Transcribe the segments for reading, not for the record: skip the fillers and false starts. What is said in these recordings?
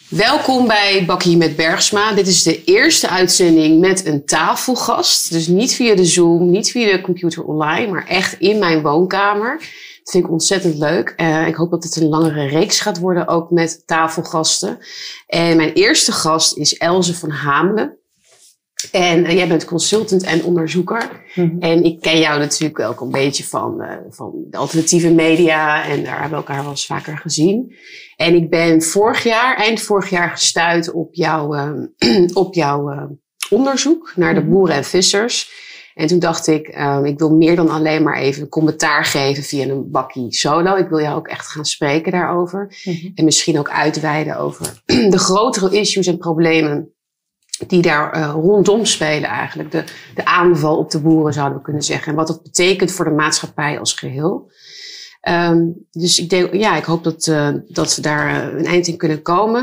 Welkom bij Bakkie met Bergsma. Dit is de eerste uitzending met een tafelgast. Dus niet via de Zoom, niet via de computer online, maar echt in mijn woonkamer. Dat vind ik ontzettend leuk. Ik hoop dat het een langere reeks gaat worden, ook met tafelgasten. En mijn eerste gast is Else van Hamelen. En jij bent consultant en onderzoeker. Mm-hmm. En ik ken jou natuurlijk ook een beetje van de alternatieve media. En daar hebben we elkaar wel eens vaker gezien. En ik ben eind vorig jaar gestuurd op jouw onderzoek naar de boeren en vissers. En toen dacht ik, ik wil meer dan alleen maar even een commentaar geven via een bakkie solo. Ik wil jou ook echt gaan spreken daarover. Mm-hmm. En misschien ook uitweiden over de grotere issues en problemen die daar rondom spelen eigenlijk. De aanval op de boeren zouden we kunnen zeggen. En wat dat betekent voor de maatschappij als geheel. Dus ik denk, ik hoop dat we daar een eind in kunnen komen.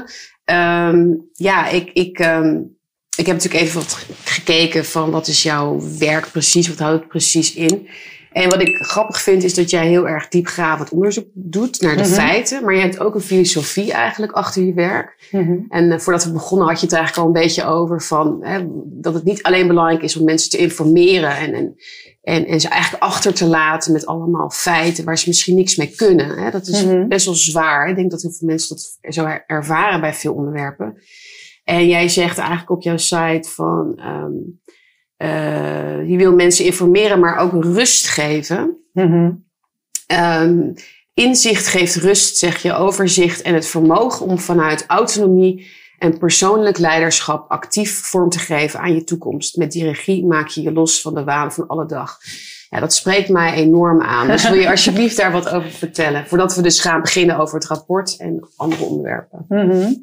Ik heb natuurlijk even wat gekeken van wat is jouw werk precies, wat houdt het precies in. En wat ik grappig vind is dat jij heel erg diepgravend onderzoek doet naar de feiten. Maar je hebt ook een filosofie eigenlijk achter je werk. Mm-hmm. En voordat we begonnen had je het eigenlijk al een beetje over van dat het niet alleen belangrijk is om mensen te informeren en ze eigenlijk achter te laten met allemaal feiten waar ze misschien niks mee kunnen. Hè? Dat is best wel zwaar. Ik denk dat heel veel mensen dat zo ervaren bij veel onderwerpen. En jij zegt eigenlijk op jouw site van je wil mensen informeren, maar ook rust geven. Mm-hmm. Inzicht geeft rust, zeg je, overzicht en het vermogen om vanuit autonomie en persoonlijk leiderschap actief vorm te geven aan je toekomst. Met die regie maak je je los van de waan van alle dag. Ja, dat spreekt mij enorm aan. Dus wil je alsjeblieft daar wat over vertellen? Voordat we dus gaan beginnen over het rapport en andere onderwerpen. Mm-hmm.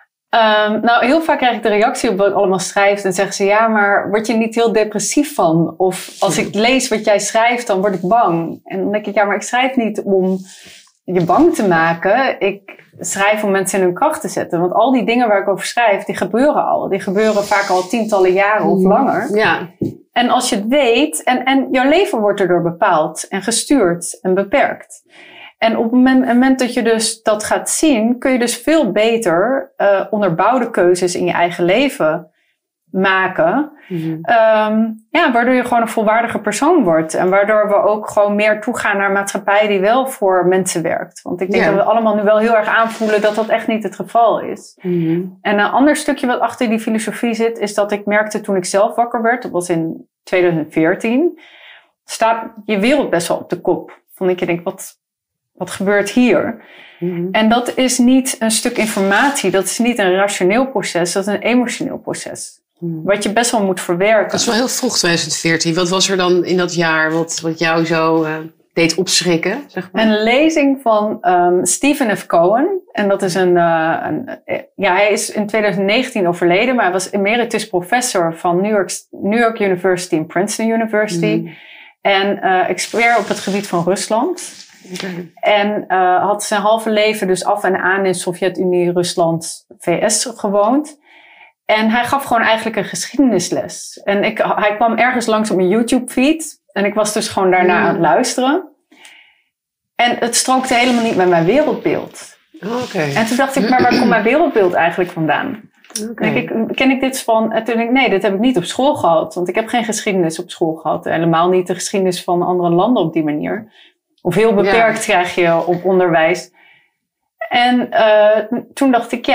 Heel vaak krijg ik de reactie op wat ik allemaal schrijf. En zeggen ze, ja, maar word je niet heel depressief van? Of als ik lees wat jij schrijft, dan word ik bang. En dan denk ik, ja, maar ik schrijf niet om je bang te maken. Ik schrijf om mensen in hun kracht te zetten. Want al die dingen waar ik over schrijf, die gebeuren al. Die gebeuren vaak al tientallen jaren of langer. Ja. En als je het weet, en jouw leven wordt erdoor bepaald en gestuurd en beperkt. En op het moment dat je dus dat gaat zien, kun je dus veel beter onderbouwde keuzes in je eigen leven maken. Mm-hmm. Waardoor je gewoon een volwaardige persoon wordt. En waardoor we ook gewoon meer toegaan naar een maatschappij die wel voor mensen werkt. Want ik denk dat we allemaal nu wel heel erg aanvoelen dat dat echt niet het geval is. Mm-hmm. En een ander stukje wat achter die filosofie zit, is dat ik merkte toen ik zelf wakker werd, dat was in 2014, staat je wereld best wel op de kop. Vond ik, je denkt, wat gebeurt hier? Mm-hmm. En dat is niet een stuk informatie. Dat is niet een rationeel proces. Dat is een emotioneel proces. Mm-hmm. Wat je best wel moet verwerken. Dat is wel heel vroeg, 2014. Wat was er dan in dat jaar wat jou zo deed opschrikken? Zeg maar? Een lezing van Stephen F. Cohen. En dat is hij is in 2019 overleden. Maar hij was emeritus professor van New York University en Princeton University. Mm-hmm. En expert op het gebied van Rusland. Okay. En had zijn halve leven dus af en aan in Sovjet-Unie, Rusland, VS gewoond. En hij gaf gewoon eigenlijk een geschiedenisles. En hij kwam ergens langs op mijn YouTube-feed. En ik was dus gewoon daarna aan het luisteren. En het strookte helemaal niet met mijn wereldbeeld. Okay. En toen dacht ik, maar waar komt mijn wereldbeeld eigenlijk vandaan? Okay. Ken ik dit van? En toen denk ik, nee, dit heb ik niet op school gehad. Want ik heb geen geschiedenis op school gehad. Helemaal niet de geschiedenis van andere landen op die manier. Of heel beperkt krijg je op onderwijs. En toen dacht ik,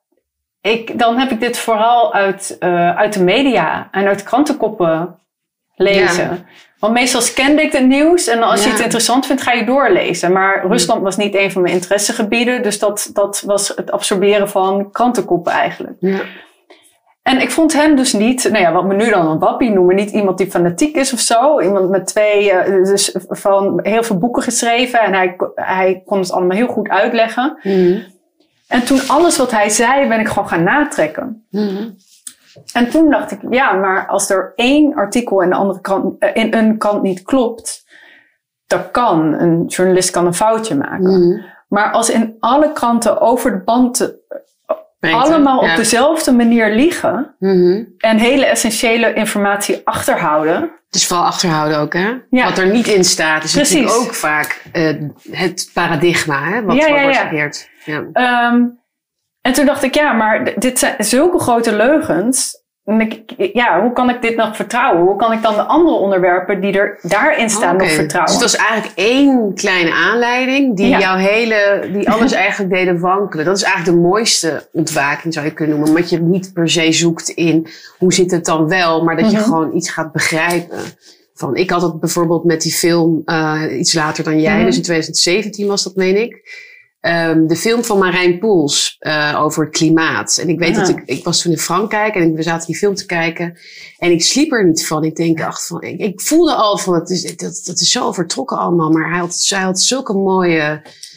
dan heb ik dit vooral uit de media en uit krantenkoppen lezen. Ja. Want meestal scande ik het nieuws en als je het interessant vindt, ga je doorlezen. Maar Rusland was niet een van mijn interessegebieden. Dus dat was het absorberen van krantenkoppen eigenlijk. Ja. En ik vond hem dus niet, wat we nu dan een wappie noemen, niet iemand die fanatiek is of zo. Iemand met dus van heel veel boeken geschreven en hij kon het allemaal heel goed uitleggen. Mm-hmm. En toen alles wat hij zei, ben ik gewoon gaan natrekken. Mm-hmm. En toen dacht ik, maar als er één artikel in de andere krant, in een krant niet klopt, dat kan. Een journalist kan een foutje maken. Mm-hmm. Maar als in alle kranten over de band allemaal op dezelfde manier liegen. Mm-hmm. En hele essentiële informatie achterhouden. Het is vooral achterhouden ook, hè? Ja. Wat er niet in staat is natuurlijk ook vaak het paradigma, hè? Wat wordt gecreëerd. Ja. En toen dacht ik, ja, maar dit zijn zulke grote leugens. Hoe kan ik dit nog vertrouwen? Hoe kan ik dan de andere onderwerpen die er daarin staan nog vertrouwen? Dus het was eigenlijk één kleine aanleiding die die alles eigenlijk deden wankelen. Dat is eigenlijk de mooiste ontwaking, zou je kunnen noemen. Omdat je niet per se zoekt in hoe zit het dan wel, maar dat je gewoon iets gaat begrijpen. Ik had het bijvoorbeeld met die film iets later dan jij, dus in 2017 was dat, meen ik. De film van Marijn Poels over het klimaat. En ik weet dat ik was toen in Frankrijk en we zaten die film te kijken. En ik sliep er niet van. Ik denk ik voelde al van dat is zo overtrokken allemaal. Maar hij had zulke mooie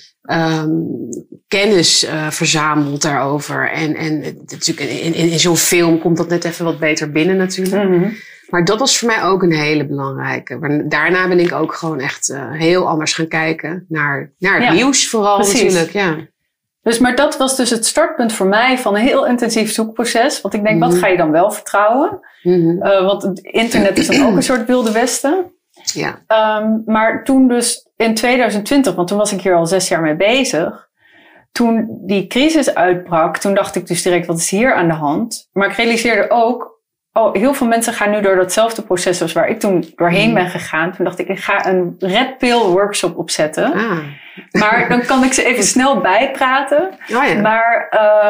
kennis verzameld daarover. En natuurlijk in zo'n film komt dat net even wat beter binnen natuurlijk. Mm-hmm. Maar dat was voor mij ook een hele belangrijke. Maar daarna ben ik ook gewoon echt heel anders gaan kijken naar het nieuws vooral natuurlijk. Ja. Dus, maar dat was dus het startpunt voor mij van een heel intensief zoekproces. Want ik denk, wat ga je dan wel vertrouwen? Mm-hmm. Want het internet is dan ook een soort wilde westen. Ja. Maar toen dus in 2020, want toen was ik hier al 6 jaar mee bezig. Toen die crisis uitbrak, toen dacht ik dus direct, wat is hier aan de hand? Maar ik realiseerde ook, heel veel mensen gaan nu door datzelfde proces als waar ik toen doorheen ben gegaan. Toen dacht ik ga een Red Pill workshop opzetten. Maar dan kan ik ze even snel bijpraten. Maar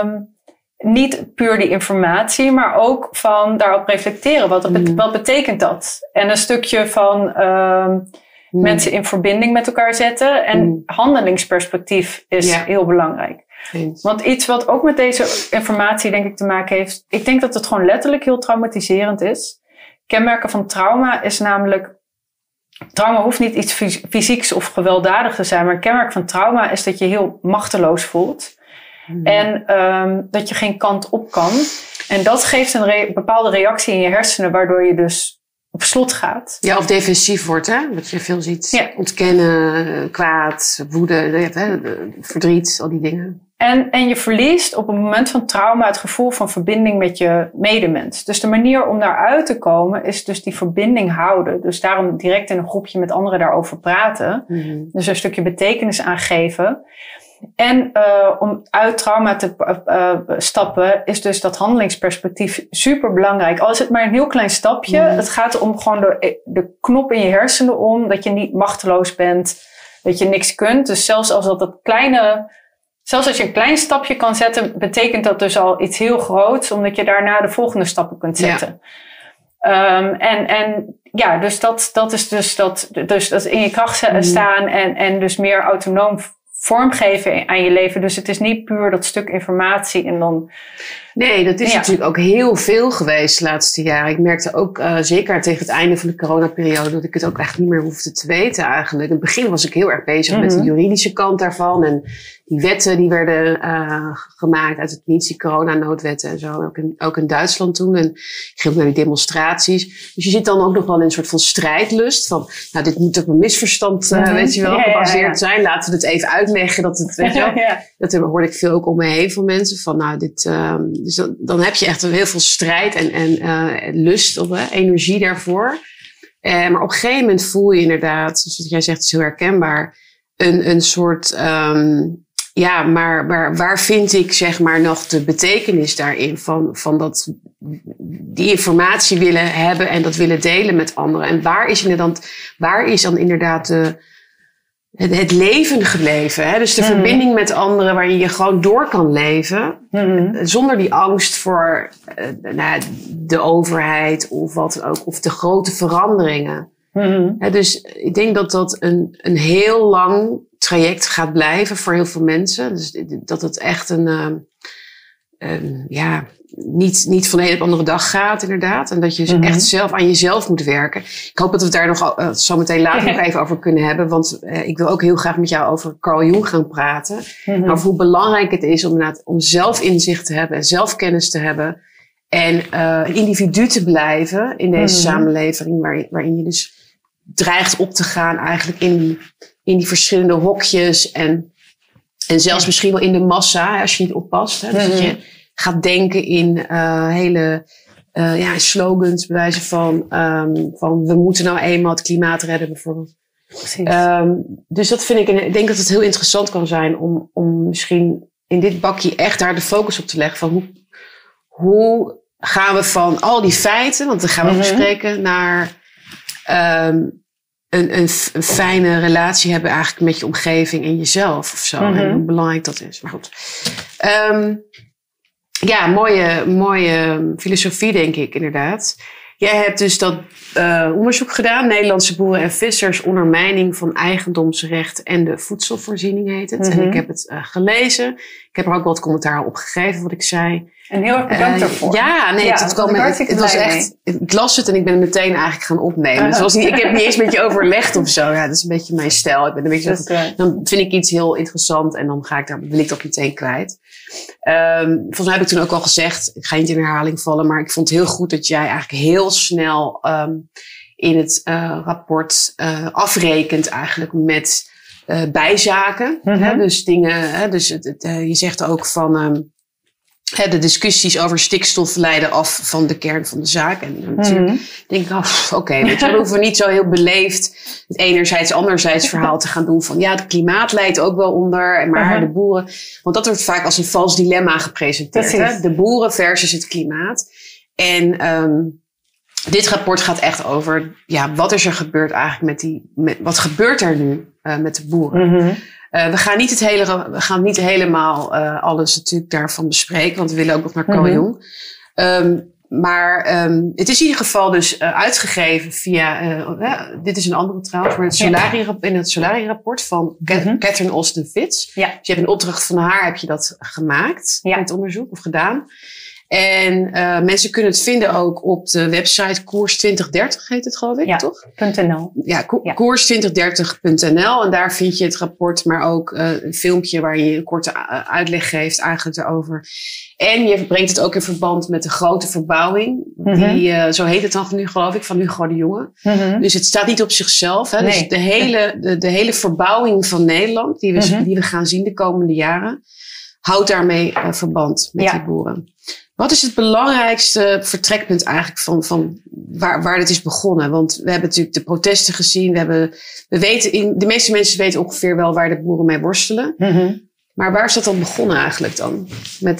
niet puur die informatie, maar ook van daarop reflecteren. Wat betekent dat? En een stukje van mensen in verbinding met elkaar zetten. En handelingsperspectief is heel belangrijk. Want iets wat ook met deze informatie denk ik te maken heeft. Ik denk dat het gewoon letterlijk heel traumatiserend is. Kenmerken van trauma is namelijk. Trauma hoeft niet iets fysieks of gewelddadigs te zijn. Maar een kenmerk van trauma is dat je heel machteloos voelt. En dat je geen kant op kan. En dat geeft een bepaalde reactie in je hersenen. Waardoor je dus op slot gaat. Ja, of defensief wordt, hè? Wat je veel ziet. Ja. Ontkennen, kwaad, woede, verdriet, al die dingen. En je verliest op een moment van trauma het gevoel van verbinding met je medemens. Dus de manier om daaruit te komen is dus die verbinding houden. Dus daarom direct in een groepje met anderen daarover praten. Mm-hmm. Dus een stukje betekenis aangeven. En om uit trauma te stappen is dus dat handelingsperspectief super belangrijk. Al is het maar een heel klein stapje. Mm. Het gaat om gewoon de knop in je hersenen om. Dat je niet machteloos bent. Dat je niks kunt. Dus zelfs als je een klein stapje kan zetten, betekent dat dus al iets heel groots. Omdat je daarna de volgende stappen kunt zetten. Ja. Dus dat is dus dat in je kracht staan en dus meer autonoom vormgeven aan je leven. Dus het is niet puur dat stuk informatie en dan. Nee, dat is natuurlijk ook heel veel geweest de laatste jaren. Ik merkte ook zeker tegen het einde van de coronaperiode dat ik het ook echt niet meer hoefde te weten eigenlijk. In het begin was ik heel erg bezig met de juridische kant daarvan. En die wetten die werden gemaakt uit het niets, die coronanoodwetten en zo. Ook in Duitsland toen. En ik ging ook naar die demonstraties. Dus je zit dan ook nog wel in een soort van strijdlust. Van, nou, dit moet op een misverstand, weet je wel, gebaseerd zijn. Laten we het even uitleggen. Dat het, weet je wel, dat hoorde ik veel ook om me heen van mensen. Van, nou, dit. Dus dan heb je echt heel veel strijd en lust op, energie daarvoor. Maar op een gegeven moment voel je inderdaad, dus wat jij zegt is heel herkenbaar, een soort, maar waar vind ik zeg maar nog de betekenis daarin van dat die informatie willen hebben en dat willen delen met anderen. En waar is dan inderdaad het leven gebleven. Hè? Dus de verbinding met anderen waarin je gewoon door kan leven. Zonder die angst voor de overheid of wat ook. Of de grote veranderingen. Dus ik denk dat dat een heel lang traject gaat blijven voor heel veel mensen. Dus dat het echt niet van de een op de andere dag gaat, inderdaad. En dat je echt zelf aan jezelf moet werken. Ik hoop dat we het daar nog zo meteen later nog even over kunnen hebben. Want ik wil ook heel graag met jou over Carl Jung gaan praten. Over hoe belangrijk het is om zelfinzicht te hebben en zelfkennis te hebben. En een individu te blijven in deze samenleving. Waarin je dus dreigt op te gaan eigenlijk in die verschillende hokjes. En zelfs misschien wel in de massa, als je niet oppast. Hè? Dus dat je gaat denken in hele slogans, bij wijze van we moeten nou eenmaal het klimaat redden bijvoorbeeld. Dus dat vind ik denk dat het heel interessant kan zijn om misschien in dit bakje echt daar de focus op te leggen. Van hoe gaan we van al die feiten, want dan gaan we bespreken, naar een fijne relatie hebben eigenlijk met je omgeving en jezelf of zo. En hoe belangrijk dat is. Maar goed. Ja, mooie filosofie denk ik inderdaad. Jij hebt dus dat onderzoek gedaan. Nederlandse boeren en vissers, ondermijning van eigendomsrecht en de voedselvoorziening heet het. En ik heb het gelezen. Ik heb er ook wat commentaar op gegeven wat ik zei. En heel erg bedankt daarvoor. Ja, nee, het was echt. Ik las het en ik ben het meteen eigenlijk gaan opnemen. Het was niet, ik heb niet eens met je overlegd of zo. Ja, dat is een beetje mijn stijl. Ik ben een beetje dan vind ik iets heel interessant en dan wil ik dat meteen kwijt. Volgens mij heb ik toen ook al gezegd, ik ga niet in herhaling vallen, maar ik vond het heel goed dat jij eigenlijk heel snel in het rapport afrekent eigenlijk met bijzaken. Hè? Dus dingen, je zegt ook van de discussies over stikstof leiden af van de kern van de zaak. En natuurlijk denk ik, oké, we hoeven niet zo heel beleefd het enerzijds anderzijds verhaal te gaan doen van ja, het klimaat leidt ook wel onder, maar de boeren. Want dat wordt vaak als een vals dilemma gepresenteerd. Hè? De boeren versus het klimaat. En dit rapport gaat echt over, ja, wat is er gebeurd eigenlijk wat gebeurt er nu met de boeren? We gaan niet helemaal alles natuurlijk daarvan bespreken, want we willen ook nog naar Co Jong. Maar het is in ieder geval dus uitgegeven via, dit is een andere trouwens, maar in het Solari-rapport van Catherine Austin Fitts. Ja. Dus je hebt een opdracht van haar, heb je dat gemaakt, het onderzoek of gedaan. En mensen kunnen het vinden ook op de website Koers 2030 heet het geloof ik, toch? .nl. Ja, koers2030.nl. En daar vind je het rapport, maar ook een filmpje waar je een korte uitleg geeft eigenlijk erover. En je brengt het ook in verband met de grote verbouwing. Die, zo heet het dan nu geloof ik, van Hugo de Jonge. Dus het staat niet op zichzelf. Hè? Nee. Dus de hele verbouwing van Nederland, die we gaan zien de komende jaren, houdt daarmee verband met die boeren. Wat is het belangrijkste vertrekpunt eigenlijk van waar dit is begonnen? Want we hebben natuurlijk de protesten gezien. De meeste mensen weten ongeveer wel waar de boeren mee worstelen. Maar waar is dat dan begonnen eigenlijk dan?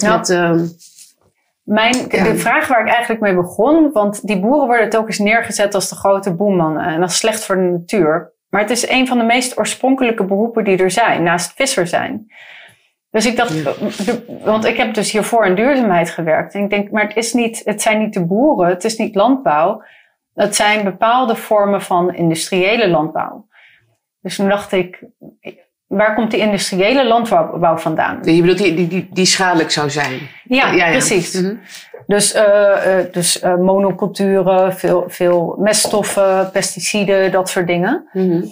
De vraag waar ik eigenlijk mee begon, want die boeren worden telkens neergezet als de grote boemannen. En dat is slecht voor de natuur. Maar het is een van de meest oorspronkelijke beroepen die er zijn, naast visser zijn. Dus ik dacht, want ik heb dus hiervoor in duurzaamheid gewerkt. En ik denk, maar het zijn niet de boeren, het is niet landbouw. Het zijn bepaalde vormen van industriële landbouw. Dus toen dacht ik, waar komt die industriële landbouw vandaan? Je bedoelt die schadelijk zou zijn? Ja. Precies. Dus monoculturen, veel meststoffen, pesticiden, dat soort dingen.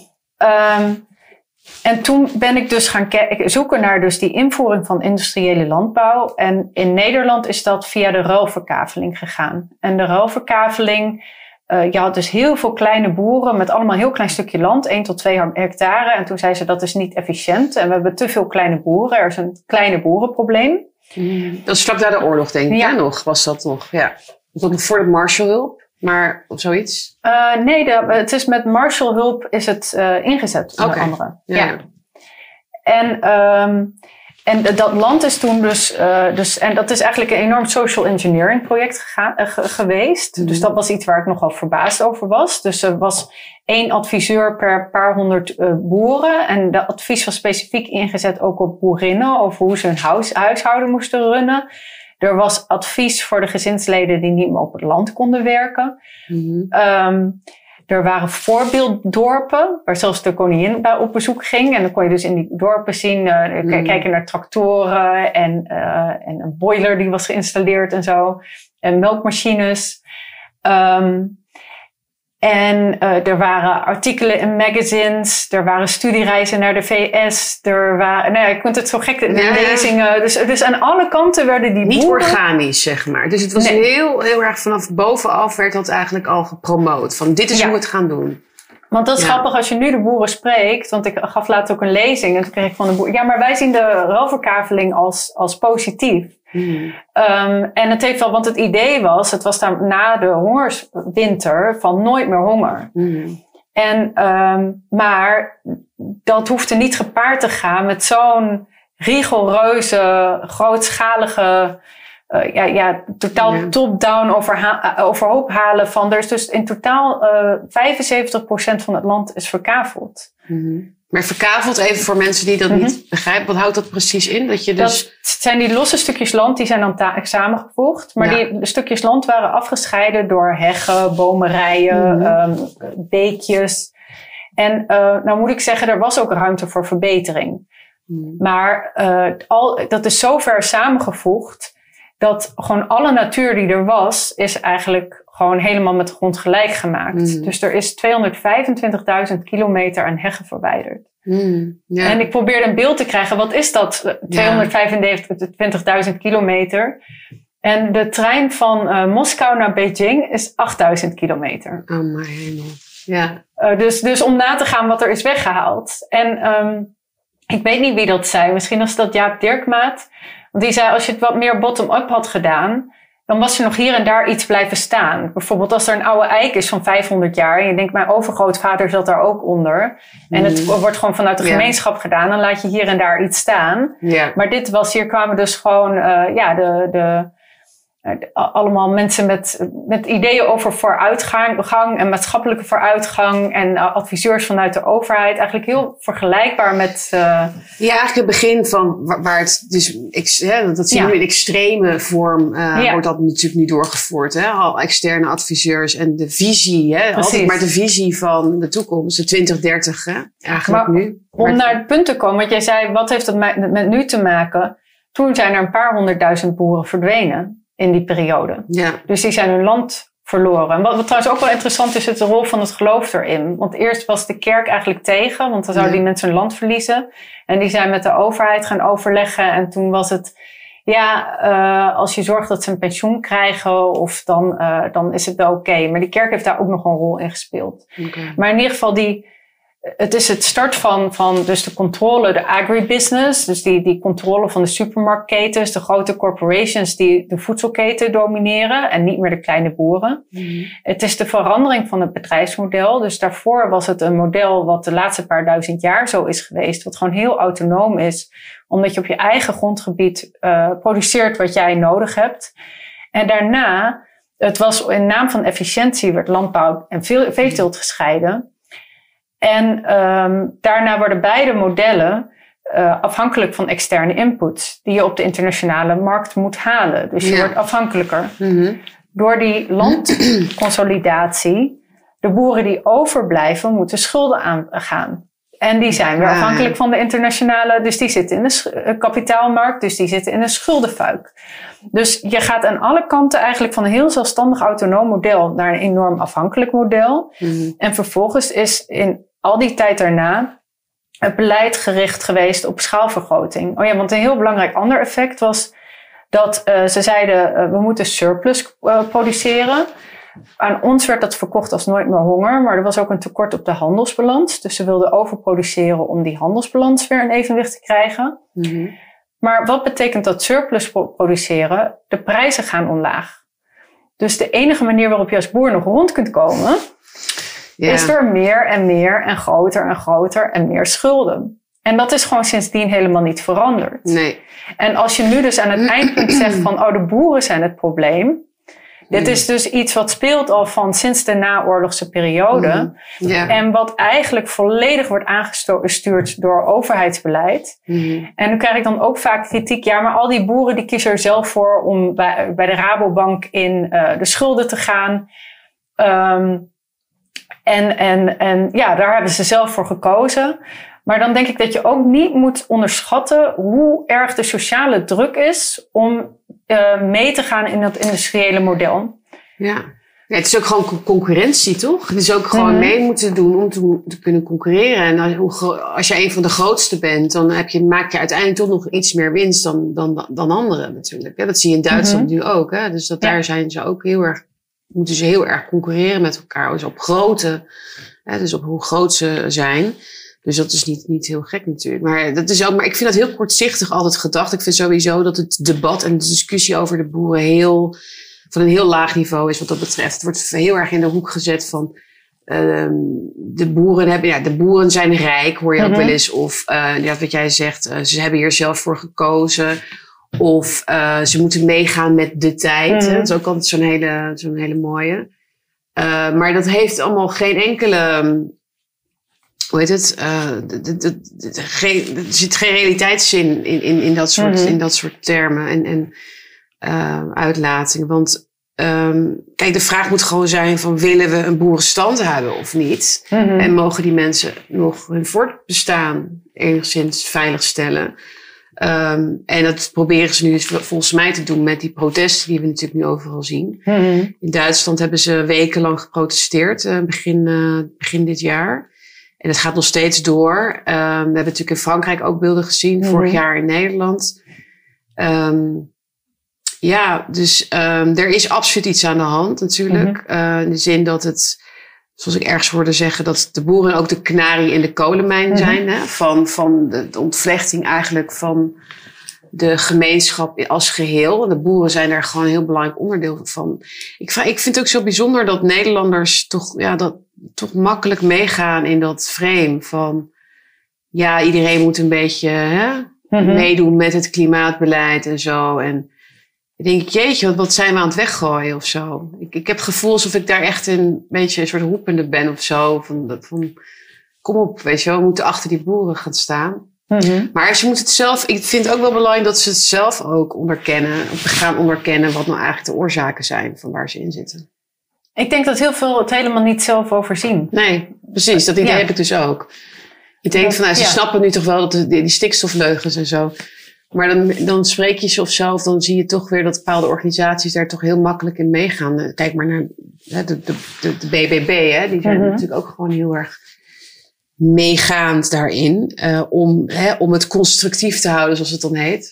En toen ben ik dus gaan zoeken naar dus die invoering van industriële landbouw. En in Nederland is dat via de ruilverkaveling gegaan. En de ruilverkaveling, je had dus heel veel kleine boeren met allemaal een heel klein stukje land, 1 tot 2 hectare. En toen zei ze dat is niet efficiënt en we hebben te veel kleine boeren. Er is een kleine boerenprobleem. Dat is vlak na de oorlog denk ik nog, was dat nog. Ja. Was dat nog voor de Marshallhulp? Maar of zoiets? Nee, het is met Marshallhulp is het ingezet, onder andere. Ja. En dat land is toen dus en dat is eigenlijk een enorm social engineering project geweest. Dus dat was iets waar ik nogal verbaasd over was. Dus er was 1 adviseur per paar honderd boeren. En dat advies was specifiek ingezet ook op boerinnen over hoe ze hun huishouden moesten runnen. Er was advies voor de gezinsleden die niet meer op het land konden werken. Er waren voorbeelddorpen, waar zelfs de koningin op bezoek ging. En dan kon je dus in die dorpen zien, kijken naar tractoren en een boiler die was geïnstalleerd en zo. En melkmachines. En er waren artikelen in magazines, er waren studiereizen naar de VS, er waren, je kunt het zo gek, lezingen. Dus aan alle kanten werden die niet boeren organisch, zeg maar. Dus het was heel erg vanaf bovenaf werd dat eigenlijk al gepromoot. Van dit is hoe we het gaan doen. Want dat is grappig als je nu de boeren spreekt. Want ik gaf laatst ook een lezing en toen kreeg ik van de boeren, ja, maar wij zien de ruilverkaveling als positief. En het heeft wel, want het idee was, het was daar na de hongerswinter van nooit meer honger. Maar dat hoefde niet gepaard te gaan met zo'n rigoureuze, grootschalige, totaal top-down overhoop halen van. Er is dus in totaal 75% van het land is verkaveld. Mm-hmm. Maar verkaveld, even voor mensen die dat niet begrijpen, wat houdt dat precies in? Dat zijn die losse stukjes land, die zijn dan samengevoegd. Maar die stukjes land waren afgescheiden door heggen, bomenrijen, beekjes. En nou moet ik zeggen, er was ook ruimte voor verbetering. Maar dat is zo ver samengevoegd dat gewoon alle natuur die er was, is eigenlijk gewoon helemaal met de grond gelijk gemaakt. Dus er is 225.000 kilometer aan heggen verwijderd. En ik probeerde een beeld te krijgen, wat is dat? 225.000 kilometer. En de trein van Moskou naar Beijing is 8.000 kilometer. Oh mijn hemel. Ja. Dus om na te gaan wat er is weggehaald. En ik weet niet wie dat zei. Misschien was dat Jaap Dirkmaat. Want die zei, als je het wat meer bottom-up had gedaan, dan was er nog hier en daar iets blijven staan. Bijvoorbeeld als er een oude eik is van 500 jaar. En je denkt, mijn overgrootvader zat daar ook onder. En het wordt gewoon vanuit de gemeenschap gedaan. Dan laat je hier en daar iets staan. Yeah. Maar hier kwamen dus gewoon allemaal mensen met ideeën over vooruitgang en maatschappelijke vooruitgang en adviseurs vanuit de overheid. Eigenlijk heel vergelijkbaar met... Ja, eigenlijk het begin van waar het dus... dat zien we in extreme vorm wordt dat natuurlijk nu doorgevoerd. Hè? Al externe adviseurs en de visie. Hè? Altijd maar de visie van de toekomst, de 2030. Hè? Eigenlijk maar, nu. Om naar het punt te komen, want jij zei, wat heeft het met nu te maken? Toen zijn er een paar 100.000 boeren verdwenen in die periode. Ja. Dus die zijn hun land verloren. En wat trouwens ook wel interessant is, is de rol van het geloof erin. Want eerst was de kerk eigenlijk tegen, want dan zouden die mensen hun land verliezen. En die zijn met de overheid gaan overleggen. En toen was het, als je zorgt dat ze een pensioen krijgen, of dan is het wel oké. Maar die kerk heeft daar ook nog een rol in gespeeld. Okay. Maar in ieder geval het is het start van dus de controle, de agribusiness. Dus die controle van de supermarktketens, de grote corporations die de voedselketen domineren en niet meer de kleine boeren. Het is de verandering van het bedrijfsmodel. Dus daarvoor was het een model wat de laatste paar duizend jaar zo is geweest. Wat gewoon heel autonoom is. Omdat je op je eigen grondgebied produceert wat jij nodig hebt. En daarna, het was in naam van efficiëntie, werd landbouw en veeteelt gescheiden. En daarna worden beide modellen afhankelijk van externe inputs die je op de internationale markt moet halen. Dus je wordt afhankelijker. Door die landconsolidatie, de boeren die overblijven moeten schulden aangaan. En die zijn weer afhankelijk van de internationale, dus die zitten in de kapitaalmarkt, dus die zitten in een schuldenfuik. Dus je gaat aan alle kanten eigenlijk van een heel zelfstandig autonoom model naar een enorm afhankelijk model. En vervolgens is in al die tijd daarna het beleid gericht geweest op schaalvergroting. Oh ja, want een heel belangrijk ander effect was dat ze zeiden, we moeten surplus produceren. Aan ons werd dat verkocht als nooit meer honger, maar er was ook een tekort op de handelsbalans. Dus ze wilden overproduceren om die handelsbalans weer in evenwicht te krijgen. Maar wat betekent dat surplus produceren? De prijzen gaan omlaag. Dus de enige manier waarop je als boer nog rond kunt komen, is door meer en meer en groter en meer schulden. En dat is gewoon sindsdien helemaal niet veranderd. Nee. En als je nu dus aan het eindpunt zegt van, de boeren zijn het probleem. Dit is dus iets wat speelt al van sinds de naoorlogse periode. En wat eigenlijk volledig wordt aangestuurd door overheidsbeleid. En nu krijg ik dan ook vaak kritiek. Ja, maar al die boeren die kiezen er zelf voor om bij de Rabobank in de schulden te gaan. Daar hebben ze zelf voor gekozen. Maar dan denk ik dat je ook niet moet onderschatten hoe erg de sociale druk is om mee te gaan in dat industriële model. Ja, het is ook gewoon concurrentie, toch? Het is ook gewoon mee moeten doen om te kunnen concurreren. En als je een van de grootste bent, dan maak je uiteindelijk toch nog iets meer winst dan anderen natuurlijk. Ja, dat zie je in Duitsland nu ook. Hè? Dus daar zijn ze ook moeten ze heel erg concurreren met elkaar. Dus op grootte, dus op hoe groot ze zijn. Dus dat is niet heel gek natuurlijk. Maar ik vind dat heel kortzichtig altijd gedacht. Ik vind sowieso dat het debat en de discussie over de boeren van een heel laag niveau is wat dat betreft. Het wordt heel erg in de hoek gezet van de boeren zijn rijk, hoor je ook wel eens. Of wat jij zegt, ze hebben hier zelf voor gekozen. Of ze moeten meegaan met de tijd. Hè? Dat is ook altijd zo'n hele mooie. Maar dat heeft allemaal geen enkele... Hoe heet het? Er zit geen realiteitszin in dat soort termen en uitlatingen. Want kijk, de vraag moet gewoon zijn van willen we een boerenstand hebben of niet? En mogen die mensen nog hun voortbestaan enigszins veiligstellen? En dat proberen ze nu dus volgens mij te doen met die protesten die we natuurlijk nu overal zien. In Duitsland hebben ze wekenlang geprotesteerd, begin dit jaar. En het gaat nog steeds door. We hebben natuurlijk in Frankrijk ook beelden gezien, vorig jaar in Nederland. Dus er is absoluut iets aan de hand natuurlijk. In de zin dat het, zoals ik ergens hoorde zeggen, dat de boeren ook de kanarie in de kolenmijn zijn. Hè? Van de ontvlechting eigenlijk van de gemeenschap als geheel. En de boeren zijn daar gewoon een heel belangrijk onderdeel van. Ik vind het ook zo bijzonder dat Nederlanders toch makkelijk meegaan in dat frame van iedereen moet een beetje meedoen met het klimaatbeleid en zo. En ik denk, jeetje, wat zijn we aan het weggooien of zo. Ik heb het gevoel alsof ik daar echt een beetje een soort roepende ben of zo. Van kom op, weet je wel, we moeten achter die boeren gaan staan. Maar ze moeten het zelf, ik vind het ook wel belangrijk dat ze het zelf ook gaan onderkennen wat nou eigenlijk de oorzaken zijn van waar ze in zitten. Ik denk dat heel veel het helemaal niet zelf overzien. Nee, precies. Dat idee heb ik dus ook. Ik denk van, ze snappen nu toch wel dat die stikstofleugens en zo. Maar dan spreek je ze of zo, of dan zie je toch weer dat bepaalde organisaties daar toch heel makkelijk in meegaan. Kijk maar naar de BBB, hè. Die zijn natuurlijk ook gewoon heel erg meegaand daarin. Om het constructief te houden, zoals het dan heet.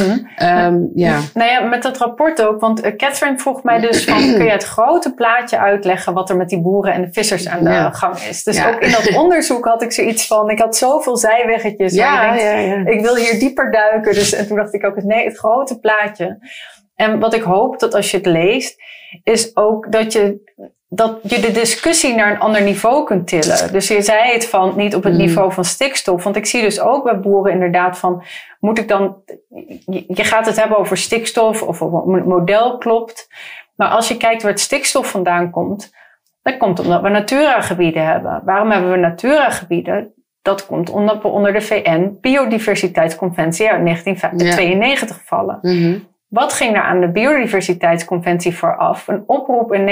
Nou ja, met dat rapport ook. Want Catherine vroeg mij dus van, kun je het grote plaatje uitleggen wat er met die boeren en de vissers aan de gang is. Dus ook in dat onderzoek had ik zoiets van, ik had zoveel zijweggetjes. Ik wil hier dieper duiken. En toen dacht ik ook, nee, het grote plaatje. En wat ik hoop dat als je het leest, is ook dat je de discussie naar een ander niveau kunt tillen. Dus je zei het van niet op het niveau van stikstof. Want ik zie dus ook bij boeren inderdaad van, moet ik dan, je gaat het hebben over stikstof of het model klopt. Maar als je kijkt waar het stikstof vandaan komt, dat komt omdat we Natura-gebieden hebben. Waarom hebben we Natura-gebieden? Dat komt omdat we onder de VN Biodiversiteitsconventie uit 1992 vallen. Wat ging er aan de Biodiversiteitsconventie vooraf? Een oproep in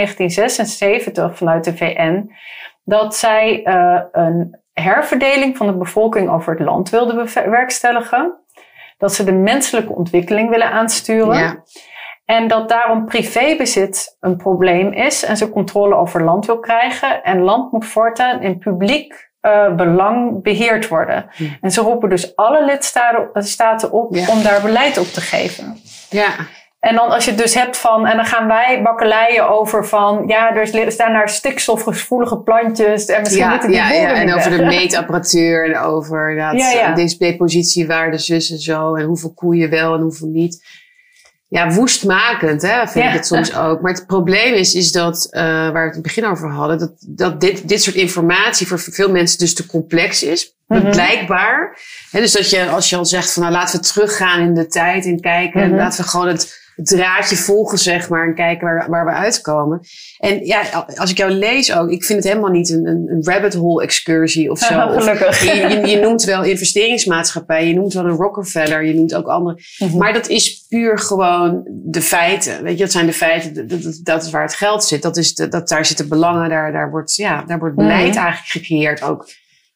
1976 vanuit de VN dat zij een herverdeling van de bevolking over het land wilden bewerkstelligen. Dat ze de menselijke ontwikkeling willen aansturen. Ja. En dat daarom privébezit een probleem is en ze controle over land wil krijgen. En land moet voortaan in publiek belang beheerd worden. En ze roepen dus alle lidstaten op om daar beleid op te geven. Ja. En dan als je het dus hebt van, en dan gaan wij bakkeleien over van, er staan daar stikstofgevoelige plantjes en misschien moeten die boeren en niet over weg. De meetapparatuur en over deze depositiewaarde zus en zo en hoeveel koeien wel en hoeveel niet. Ja, woestmakend, hè, vind ik het soms ook. Maar het probleem is dat, waar we het in het begin over hadden, dat dit soort informatie voor veel mensen dus te complex is. Blijkbaar. Hè, dus dat als je al zegt van, nou laten we teruggaan in de tijd en kijken. En laten we gewoon het draadje volgen, zeg maar, en kijken waar we uitkomen. En ja, als ik jou lees ook, ik vind het helemaal niet een rabbit hole excursie of zo. Gelukkig. Je noemt wel investeringsmaatschappij, je noemt wel een Rockefeller, je noemt ook andere. Maar dat is puur gewoon de feiten. Weet je, dat zijn de feiten, dat is waar het geld zit. Daar zitten belangen, daar wordt beleid eigenlijk gecreëerd ook.